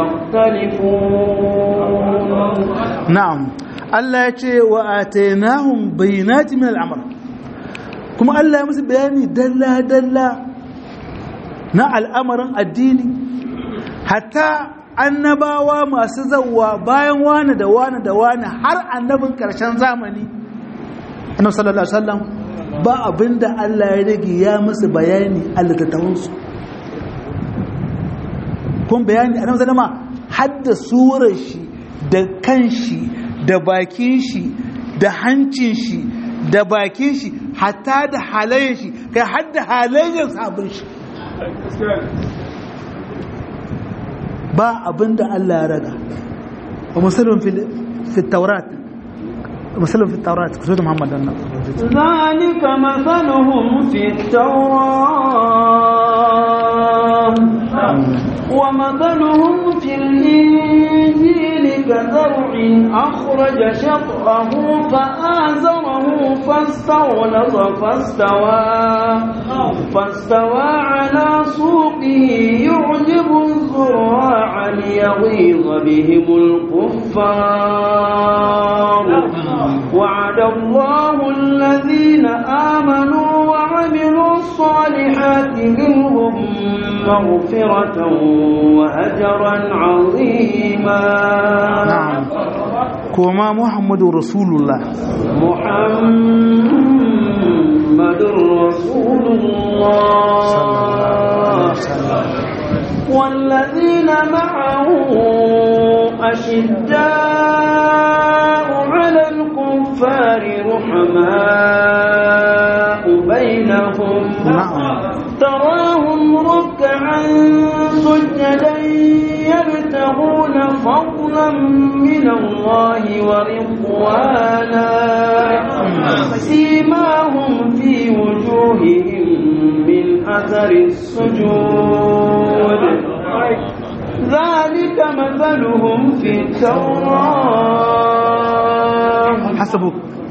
يختلفون نعم الله يقول وآتيناهم بينات من الأمر kuma Allah ya musu bayani dalla-dalla na al'amarin addini hatta annabawa masu zawwa bayan wani da wani da wani har annabin ƙarshen zamani annabi sallallahu alaihi wasallam ba abinda Allah ya rage ya musu bayani a littattafansu kun bayani annabi sallama hadda surar shi da kanshi da bakin shi da hancin shi da bakin shi hatta da halayen shi kai har da halayen sabon shi ba abinda Allah ya raga wa musulun fi taurat musulun fi taurat kusa da Muhammad dan nan zalika mathaluhum fi taurat wa mathaluhum fil injili كزرع أخرج شطأه فآزره فاستوى على سوقه يعجب الزراع ليغيظ بهم الكفار وعد الله الذين آمنوا وعملوا الصالحات منهم مغفرة وأجرا عظيما نعم كما محمد رسول الله محمد رسول الله والذين معه أشداء على الكفار رحماء بينهم تراهم ركعا سجدا يبتغون فضلا من الله ورضوانا سيماهم في وجوههم من أثر السجود ذلك مثلهم في التوراة حسبك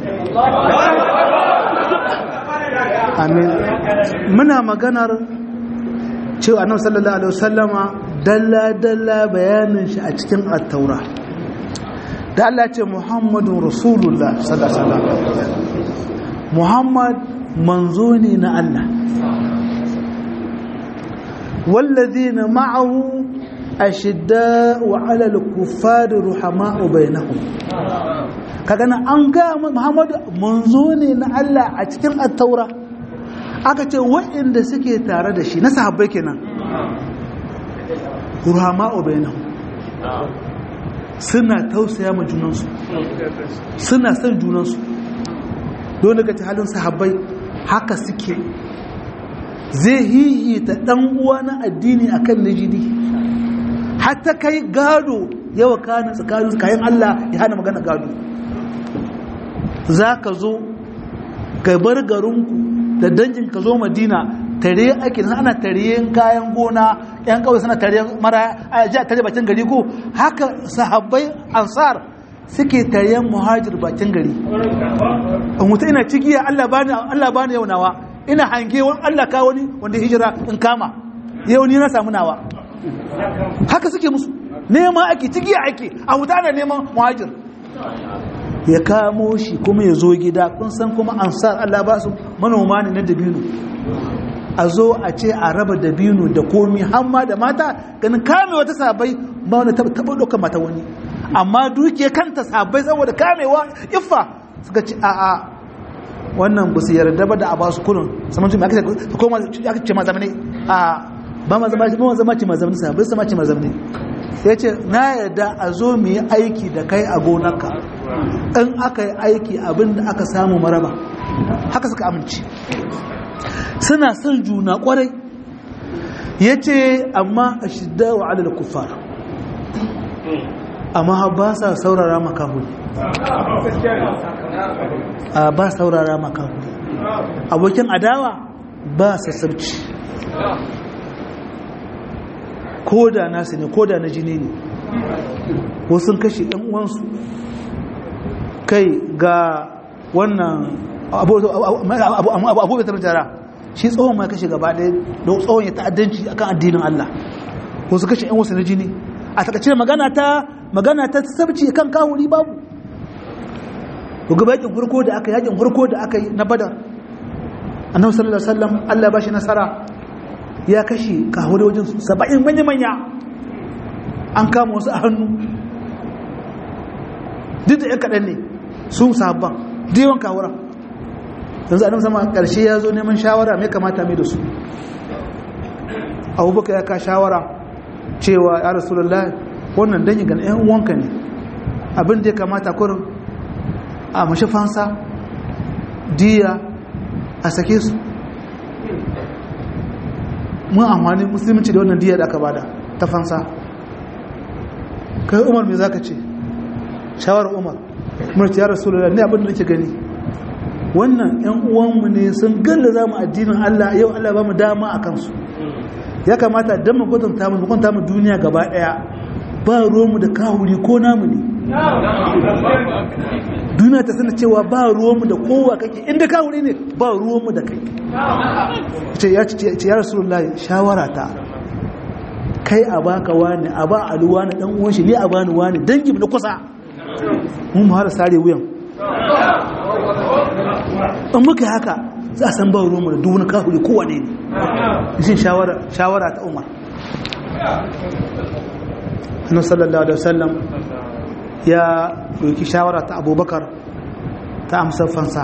amin muna maganar cewa annabi sallallahu alaihi wasallama dalla bayanin shi a cikin at-taura da Allah ce Muhammadun Rasulullah sallallahu alaihi wasallam Muhammad manzo ne na Allah walladhina ma'ahu ashidda'u 'ala al-kuffari ruhama'u bainahum kaga nan an ga Muhammad manzo ne na Allah a cikin at-taura aka ce waɗanda suke tare da shi na sahabbai kenan ruhama'u bainahum suna tausaya ma junansu suna son junansu don daga halin sahabbai haka suke zai hihita dan uwa na addini akan najidi hatta kai gado yawa kana tsakanin kayan Allah ya hana magana gado zaka zo ka bar garinku da dangin ka zo Madina tare ake ana tariyen kayan gona yan kawai suna tare mara a ji a tare bakin gari ko haka sahabbai ansar suke tariyen muhajir bakin gari in mutu ina cigiya Allah bani yau nawa ina hange wani Allah ka wani wanda hijira in kama yau ni na samu nawa haka suke musu nema ake cigiya ake a wuta ana neman muhajir ya kamo shi kuma ya zo gida kun san kuma ansar Allah ba su manoma ne na dabino a zo a ce a raba dabino da komi hamma da mata ganin kame wata sabai ba wanda taba ɗaukar mata wani amma duke kanta sabai saboda kamewa iffa suka ci a'a wannan ba su yarda ba da a ba su kurin saman jimi aka ce mazamani a ba mazama ce mazamani sabai sama ce mazamani ya ce na yarda a zo mu yi aiki da kai a gonarka in aka yi aiki abinda aka samu maraba haka suka amince suna son juna kwarai ya ce amma a shidda wa adal kufar amma ba sa saurara makahu ba saurara makahu abokin adawa ba sassabci ko da nasu ne ko da na jini ne wasu kashe ɗan uwansu kai ga wannan abu bai jara shi tsohon ma kashe gaba ɗaya da tsohon ya ta'addanci akan addinin Allah wasu kashe ɗan wasu na jini a takaice magana ta sabci kan kawuri babu to gaba yakin farko da aka yi na badar annabi sallallahu alaihi wasallam Allah ba shi nasara ya kashe kawuri wajen 70 manya an kama wasu a hannu duk da yan kaɗan ne sun sabban diwan kawura yanzu annabi sama ƙarshe ya zo neman shawara mai kamata mai da su abubakar ya ka shawara cewa ya rasulullah wannan danyi ga ɗan uwanka ne abin da ya kamata kurin a mashi fansa diya a sake su mun amfani musulunci da wannan diyar da aka bada ta fansa. Kai Umar me zaka ce? Shawarar Umar ya Rasulullah ne abin da nake gani wannan ƴan uwanmu ne sun gallaza mu addinin Allah, yau Allah ba mu dama a kansu, ya kamata dan mu kwatanta mu duniya gaba daya ba ruwanmu da kawuri ko namu ne, duniya ta sanar cewa ba ruwanmu da kowa kake, inda kawuri ne ba ruwanmu da kai. Ya Rasulullah shawara ta kai a baka wani a ba aluwa na dan uwan shi ne a bani wani dangi na kusa mun har sare wuyan, in muka haka za a san ba ruwanmu da duk kafiri kowa ne shin shawara ta Umar. Annabi sallallahu alaihi wasallam ya doki shawara ta Abubakar ta amsar fansa.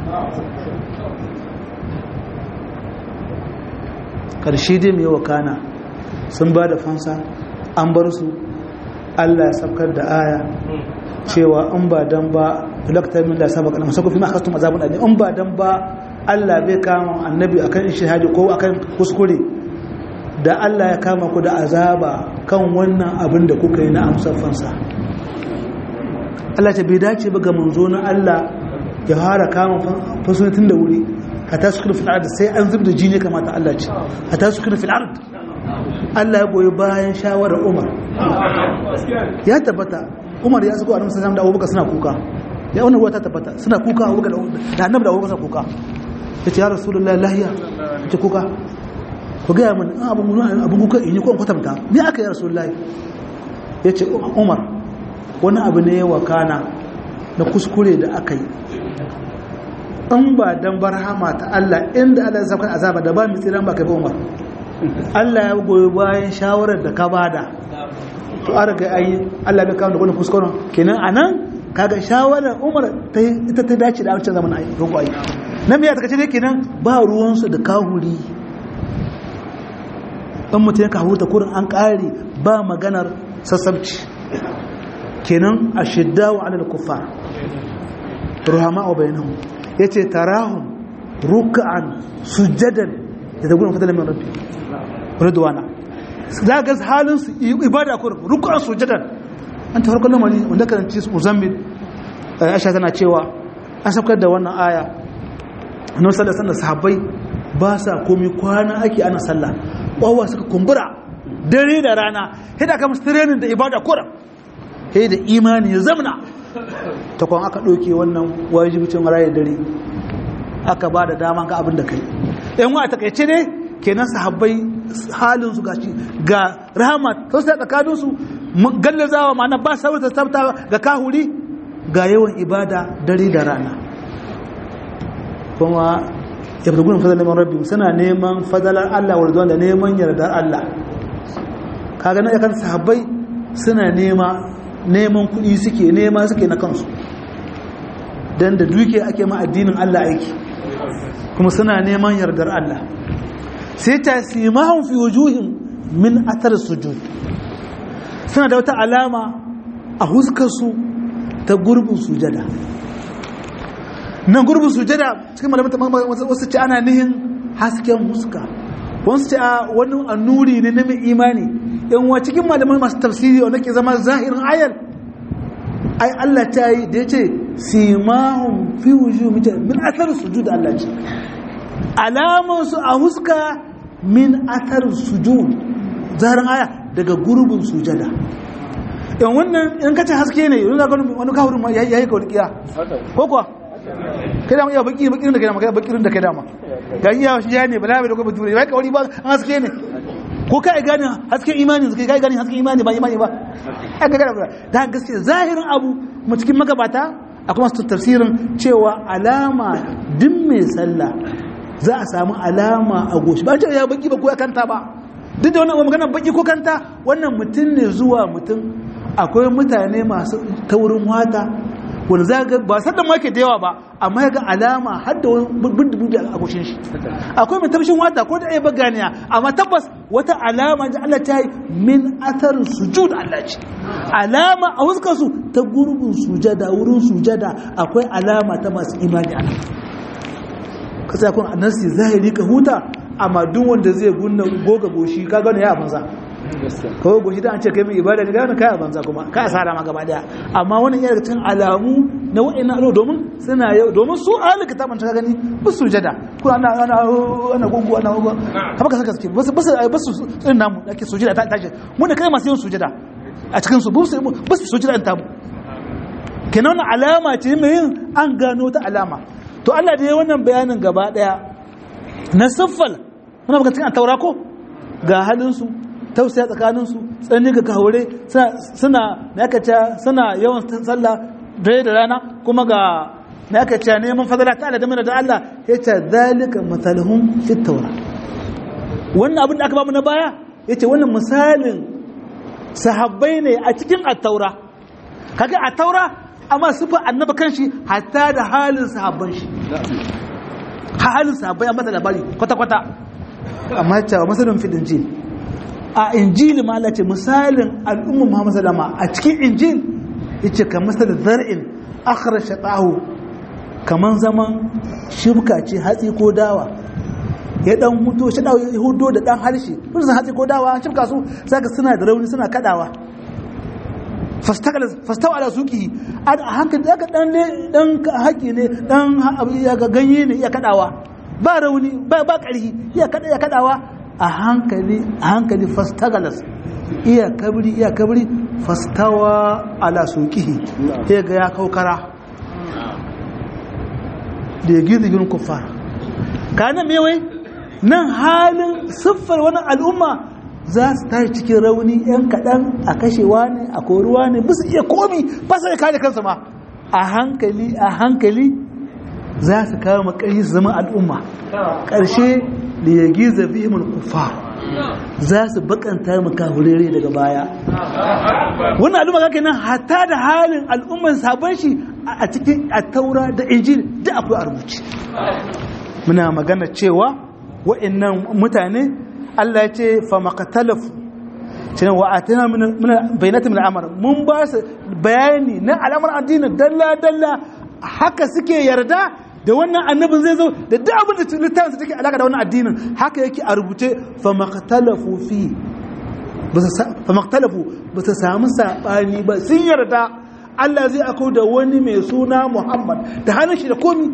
Karshe dai mai wakana sun ba da fansa an bar su, Allah ya sabkar da aya cewa in ba dan ba lakta min da sabaka lamma saku fi ma khastum azabun alim, in ba dan ba Allah bai kama annabi akan ishihadi ko akan kuskure da Allah ya kama ku da azaba kan wannan abin da kuka yi na amsar fansa. Allah ta bai dace ba ga manzo na Allah ya fara kama fasunatin da wuri hatta sukuna fil ard, sai an zubda jini kamata Allah ce hatta sukuna fil ard. Allah ya goyi bayan shawarar Umar, ya tabbata Umar ya sako annabi sallallahu da Abubakar suna kuka, ya wannan ruwa ta tabbata suna kuka Abubakar da annabi da Abubakar suna kuka, yace ya Rasulullahi lahiya ce kuka ku ga mun abun kuka in yi ko kwatanta me aka yi Rasulullahi? Yace Umar wani abu ne ya wakana na kuskure da aka yi, in ba dan barhama ta Allah inda Allah ya saka azaba da ba mu tsiran ba kai ba Umar. Allah ya goyi bayan shawarar da ka bada to an riga ayi Allah bai kawo da wani kuskuren kenan anan kaga shawarar Umar ita ta dace da wancan zaman ayi rogo ayi nan me ya take ne kenan ba ruwan su da kahuri, dan mutum ya kahurta kurin an kare ba maganar sassabci kenan ashiddau ala al-kuffar ruhama bainahum yace tarahum ruk'an sujadan da gurin fadalan min rabbi ridwana za ga halin su ibada ko ruk'an sujadan an ta farkon lamari wanda karanci muzammil Aisha tana cewa an saukar da wannan aya annabi sallallahu alaihi wasallam sahabbai ba sa komai kwana ake ana sallah wawa suka kumbura dare da rana hida kamar training da ibada kuran sai da imani ya zamna ta kwan aka doke wannan wajibicin raye dare aka ba da dama ga abin da kai yan wa takeice ne kenan sahabbai halin su gashi ga rahama sosai tsakanin su gallazawa ma'ana ba sauta tsafta ga kahuri ga yawan ibada dare da rana kuma yabdugun fadalan rabbi suna neman fadalar Allah wa ridwan da neman yardar Allah. Kaga nan yakan sahabbai suna neman kuɗi suke na kansu dan da duke ake ma addinin Allah aiki kuma suna neman yardar Allah. Sai tasimahum fi wujuhim min athar sujud, suna da wata alama a huskarsu ta gurbin sujada. Nan gurbin sujada cikin malamai wasu ce ana nihin hasken huska, wasu ce a wani annuri ne na mai imani. Yan wa cikin malamai masu tafsiri wanda ke zama zahirin ayar ai Allah ta yi da ya ce simahum fi wujuhim min athar sujud, Allah ce alamansu a huska min athar sujud, zahirin aya daga gurbin sujada. Yan wannan in kace haske ne yanzu ga wani kahurin ma yayi kawalkiya ko kuwa kai da iya bakirin da kai da maka bakirin da kai da ma ga iya shi ya ne bala bai da kuma bature bai kawari ba haske ne ko kai gane hasken imani kai gane hasken imani ba imani ba ai ga gara da gaskiya zahirin abu mu cikin magabata akwai masu tafsirin cewa alama din mai sallah za a samu alama a goshi ba ce ya baki ba ko ya kanta ba, duk da wannan magana baki ko kanta wannan mutum ne zuwa mutum. Akwai mutane masu taurin wata wanda za ga ba sadda ma ke da yawa ba amma ya ga alama har da wani bindibi a goshin shi. Akwai mai tabshin wata ko da ai baganiya amma tabbas wata alama da Allah ta yi min athar sujud, Allah ce alama a huskar su ta gurbin sujada, wurin sujada akwai alama ta masu imani ana. ka tsaya kun annasi zahiri ka huta amma duk wanda zai gunna goga goshi ka gane ya banza kawai goshi da an ce kai mai ibada ne gane kai a banza kuma ka asara ma gaba daya amma wannan yana cikin alamu na wa'annan alo domin suna yau domin su ahli kitabun ta gani bus sujada ko ana gungu ana uba haka ka saka suke basu irin namu ake sujada ta tashi mu da kai masu yin sujada a cikin su basu sujada ta mu kenan wannan alama ce mai yin an gano ta alama to Allah da ya wannan bayanin gaba daya na siffal muna baka cikin taura ko ga halin su tausaya tsakanin su tsanni ga kahure suna nakace suna yawan sallah dare da rana kuma ga nakace neman fadala ta Allah da Allah yace zalika masalhum fit taura wannan abin da aka ba mu na baya yace wannan misalin sahabbai ne a cikin at-taura kaga at-taura amma sufa annaba kanshi hatta da halin sahabban shi halin sahabbai amma da labari kwata-kwata amma cewa masalin fil injil a injil ma Allah ce misalin al'umma Muhammad sallama a cikin injil yace kamar misalin zar'in akhraj shatahu kaman zaman shibka ce hatsi ko dawa ya dan huto shi dawo ya hudo da dan harshe kun san hatsi ko dawa shibka su saka suna da rauni suna kadawa fastawa ala suki a hankali daga dan haƙi ne dan ya ga ganye ne ya kadawa ba rauni ba ƙarfi ya kadawa a hankali fastagalas iya kabri fastawa ala suki ya ga ya kaukara da ya gizigin kuffar kana mewai nan halin siffar wani al'umma za su tashi cikin rauni yan kaɗan a kashewa ne a koruwa ne ba su iya komi ba su iya kare kansa ma a hankali za su kawo makari su zama al'umma ƙarshe da ya giza bihimul kufa za su bakanta makahurere daga baya wannan al'umma kake nan hatta da halin al'umman sabon shi a cikin taura da injil da akwai a rubuce muna magana cewa wa'annan mutane Allah ya ce fa maqtalafu cewa wa atina min bainatin al'amr mun ba su bayani na al'amar addini dalla haka suke yarda da wannan annabin zai zo da duk abin da littafin su take alaka da wannan addinin haka yake a rubuce fa maqtalafu fi fa maqtalafu ba su samu sabani ba sun yarda Allah zai ako da wani mai suna Muhammad da hannun shi da komi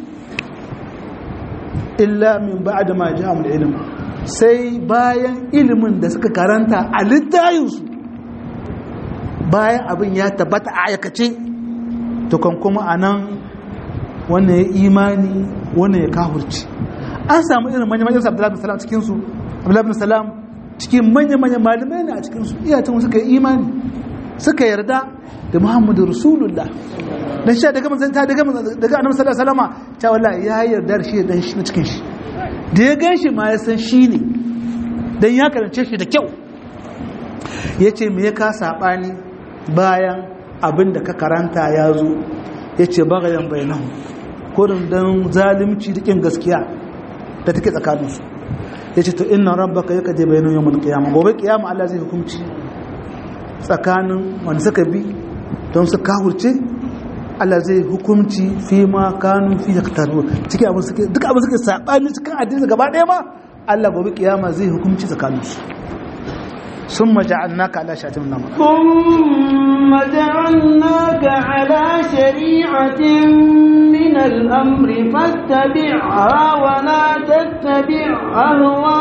illa min ba'da ma ja'am al-ilm sai bayan ilimin da suka karanta a littayinsu bayan abin ya tabbata a aikace to kan kuma a nan wannan ya imani wannan ya kahurci an samu irin manya-manyan su Abdullahi bin Salam cikinsu Abdullahi bin Salam cikin manya-manyan malamai ne a cikinsu iyatun suka yi imani suka yarda da Muhammadu Rasulullah dan sha daga manzanta daga annabi sallallahu alaihi wasallama ta wallahi ya yarda da shi dan shi na cikin shi da ya ganshi ma ya san shi ne dan ya karance shi da kyau yace me ya ka sabani bayan abin da ka karanta ya zo yace bagayan bainahu kurin dan zalimci da kin gaskiya da take tsakanin su yace to inna rabbaka yakadi bainahum yawmal qiyamah gobe kiyama Allah zai hukunci tsakanin wanda suka bi don su kahurce Allah zai hukunci fi ma kanu fi yaktaru cikin abin suke duk abin suke sabani cikin addini gaba ɗaya ma Allah gobe kiyama zai hukunci tsakanin su summa ja'alnaka ala shari'atin min al-amr thumma ja'alnaka ala shari'atin min al-amr fattabi'ha wa la tattabi' ahwa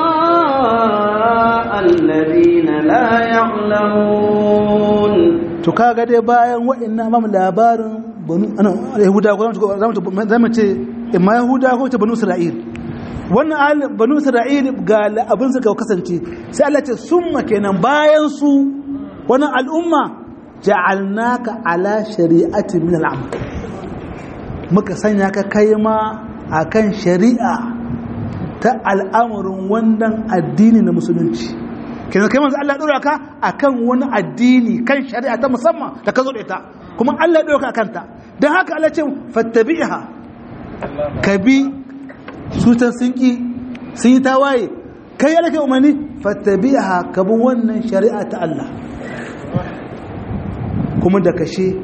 alladhina la ya'lamun to kaga dai bayan wa'annan mamu labarin banu yahuda ko zamu ce imma yahuda ko ta banu isra'il wannan banu isra'il ga abin suka kasance sai Allah ce summa kenan bayan su wannan al'umma ja'alnaka ala shari'atin min al'amr muka sanya ka kai ma akan shari'a ta al'amarin wannan addini na musulunci kenan kai manzo Allah ya dora ka akan wani addini kan shari'a ta musamman da ka zo da ita kuma Allah ya dora ka akan ta dan haka Allah ya ce fattabi'ha kabi su ta sun yi tawaye kai Allah ke umarni fattabi'ha kabi wannan shari'a ta Allah kuma da kashe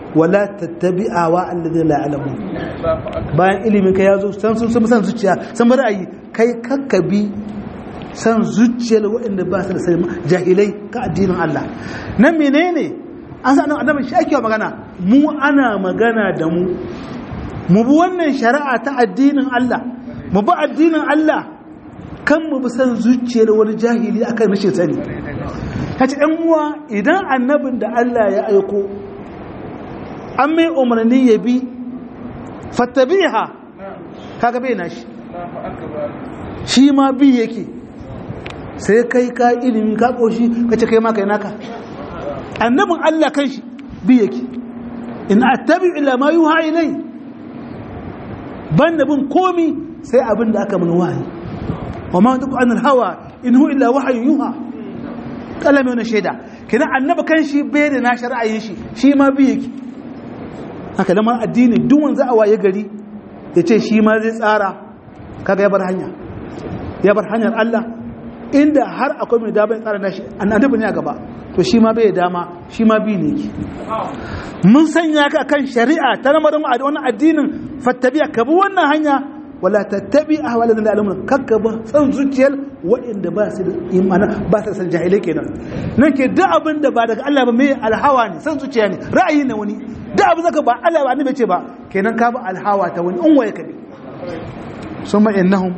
wala tattabi'a wa alladhi la ya'lamun bayan ilimin ka yazo san san zuciya san bar ayi kai kakkabi san zuciyar waɗanda ba su da sani jahilai ka addinin Allah nan menene an san annabi shi ake magana mu ana magana da mu bi wannan shari'a ta addinin Allah mu bi addinin Allah kan mu bi san zuciyar wani jahili akan rashin sani kace ɗan uwa idan annabin da Allah ya aiko an mai umarni ya bi fattabiha kaga bai nashi shi ma bi yake sai kai ka ilimi ka koshi kace kai ma kai naka annabin Allah kan shi bi yake in attabi ila ma yuha ilai ban bin komi sai abin da aka mun wahayi wa ma tuqu anil hawa in hu illa wahyu yuha kalame na shaida kina annabi kan shi bai da na shar'ayin shi ma bi yake haka lamar addini duk wanda a waye gari yace shi ma zai tsara kaga ya bar hanyar Allah inda har akwai mai dama ya tsara nashi annabi ne a gaba to shi ma bai dama shi ma bi ne mun sanya ka kan shari'a ta lamarin wannan addinin fattabi'a ka bi wannan hanya wala tattabi ahwala da alamun kakkaba san zuciyar waɗanda ba su da imana ba su san jahilai kenan nan ke duk abin da ba daga Allah ba mai alhawa ne san zuciya ne ra'ayi ne wani duk abin zaka ba Allah ba annabi ce ba kenan ka ba alhawa ta wani in waye ka bi summa innahum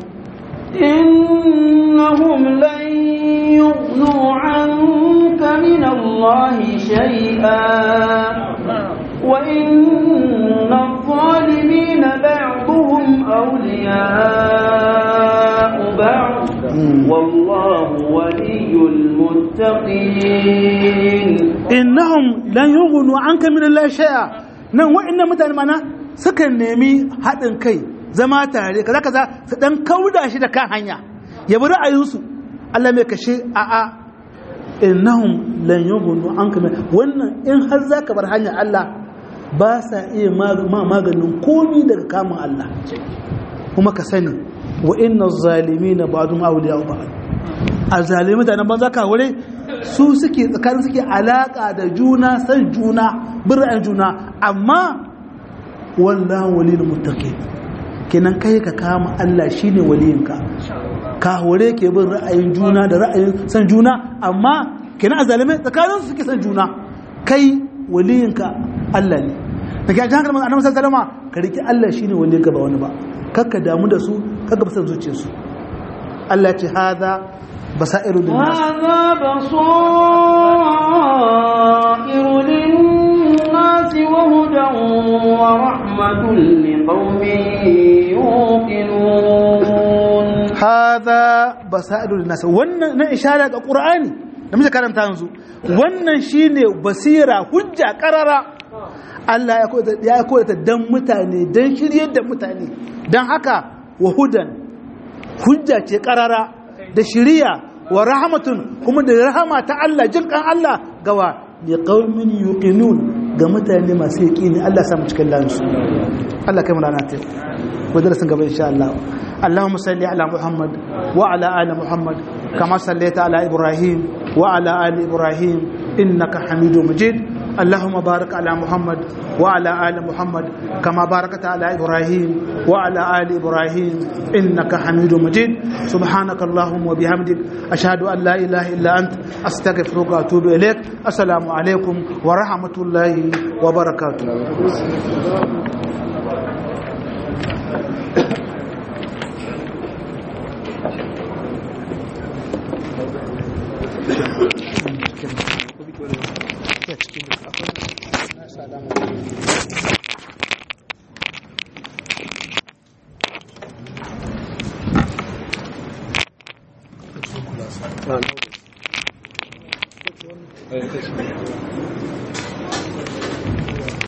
لن يغنوا عنك من الله شيئا وإن الظالمين بعضهم أولياء بعض والله ولي المتقين إنهم لن يغنوا عنك من الله شيئا nan wa'annan mutane mana sukan nemi haɗin kai zama tare kaza su dan kauda shi da kan hanya ya bi ra'ayinsu Allah mai kashe a'a innahum lan yughnu anka wannan in har zaka bar hanya Allah ba sa iya maganin komi daga kamun Allah kuma ka sani wa inna zalimina ba'dhum awliya'u ba'd azalimi da nan banza ka wure su suke tsakanin suke alaka da juna san juna bin ra'ayin juna amma wallahu waliyul muttaqin kenan kai ka kama Allah shine waliyinka ka hore ke bin ra'ayin juna da ra'ayin san juna amma kenan azalimai tsakanin su suke san juna kai waliyinka Allah ne da ke jihar annabi sallallahu alaihi wasallam ka riki Allah shine waliyinka ba wani ba kakka damu da su kakka ba san zuciyarsu Allah ya ce hada basairu lin nas hada basairu lin nas wa hudan wa rahmatun liqaumin yuqinun hada basairu lin nas wannan na ishara ga qur'ani da muke karanta yanzu wannan shine basira hujja qarara Allah ya koyar ta dan mutane dan shiryar da mutane dan haka wa hudan hujja ce qarara da shiriya wa rahmatun kuma da rahama ta Allah jinkan Allah gawa li qaumin yuqinun ga mutane masu yaqini Allah samu cikin lansu Allah kai mu rana ta ودرس قبل إن شاء الله اللهم صل على محمد وعلى آل محمد كما صليت على إبراهيم وعلى آل إبراهيم إنك حميد مجيد اللهم بارك على محمد وعلى آل محمد كما باركت على إبراهيم وعلى آل إبراهيم إنك حميد مجيد سبحانك اللهم وبحمدك أشهد أن لا إله إلا أنت أستغفرك وأتوب إليك السلام عليكم ورحمة الله وبركاته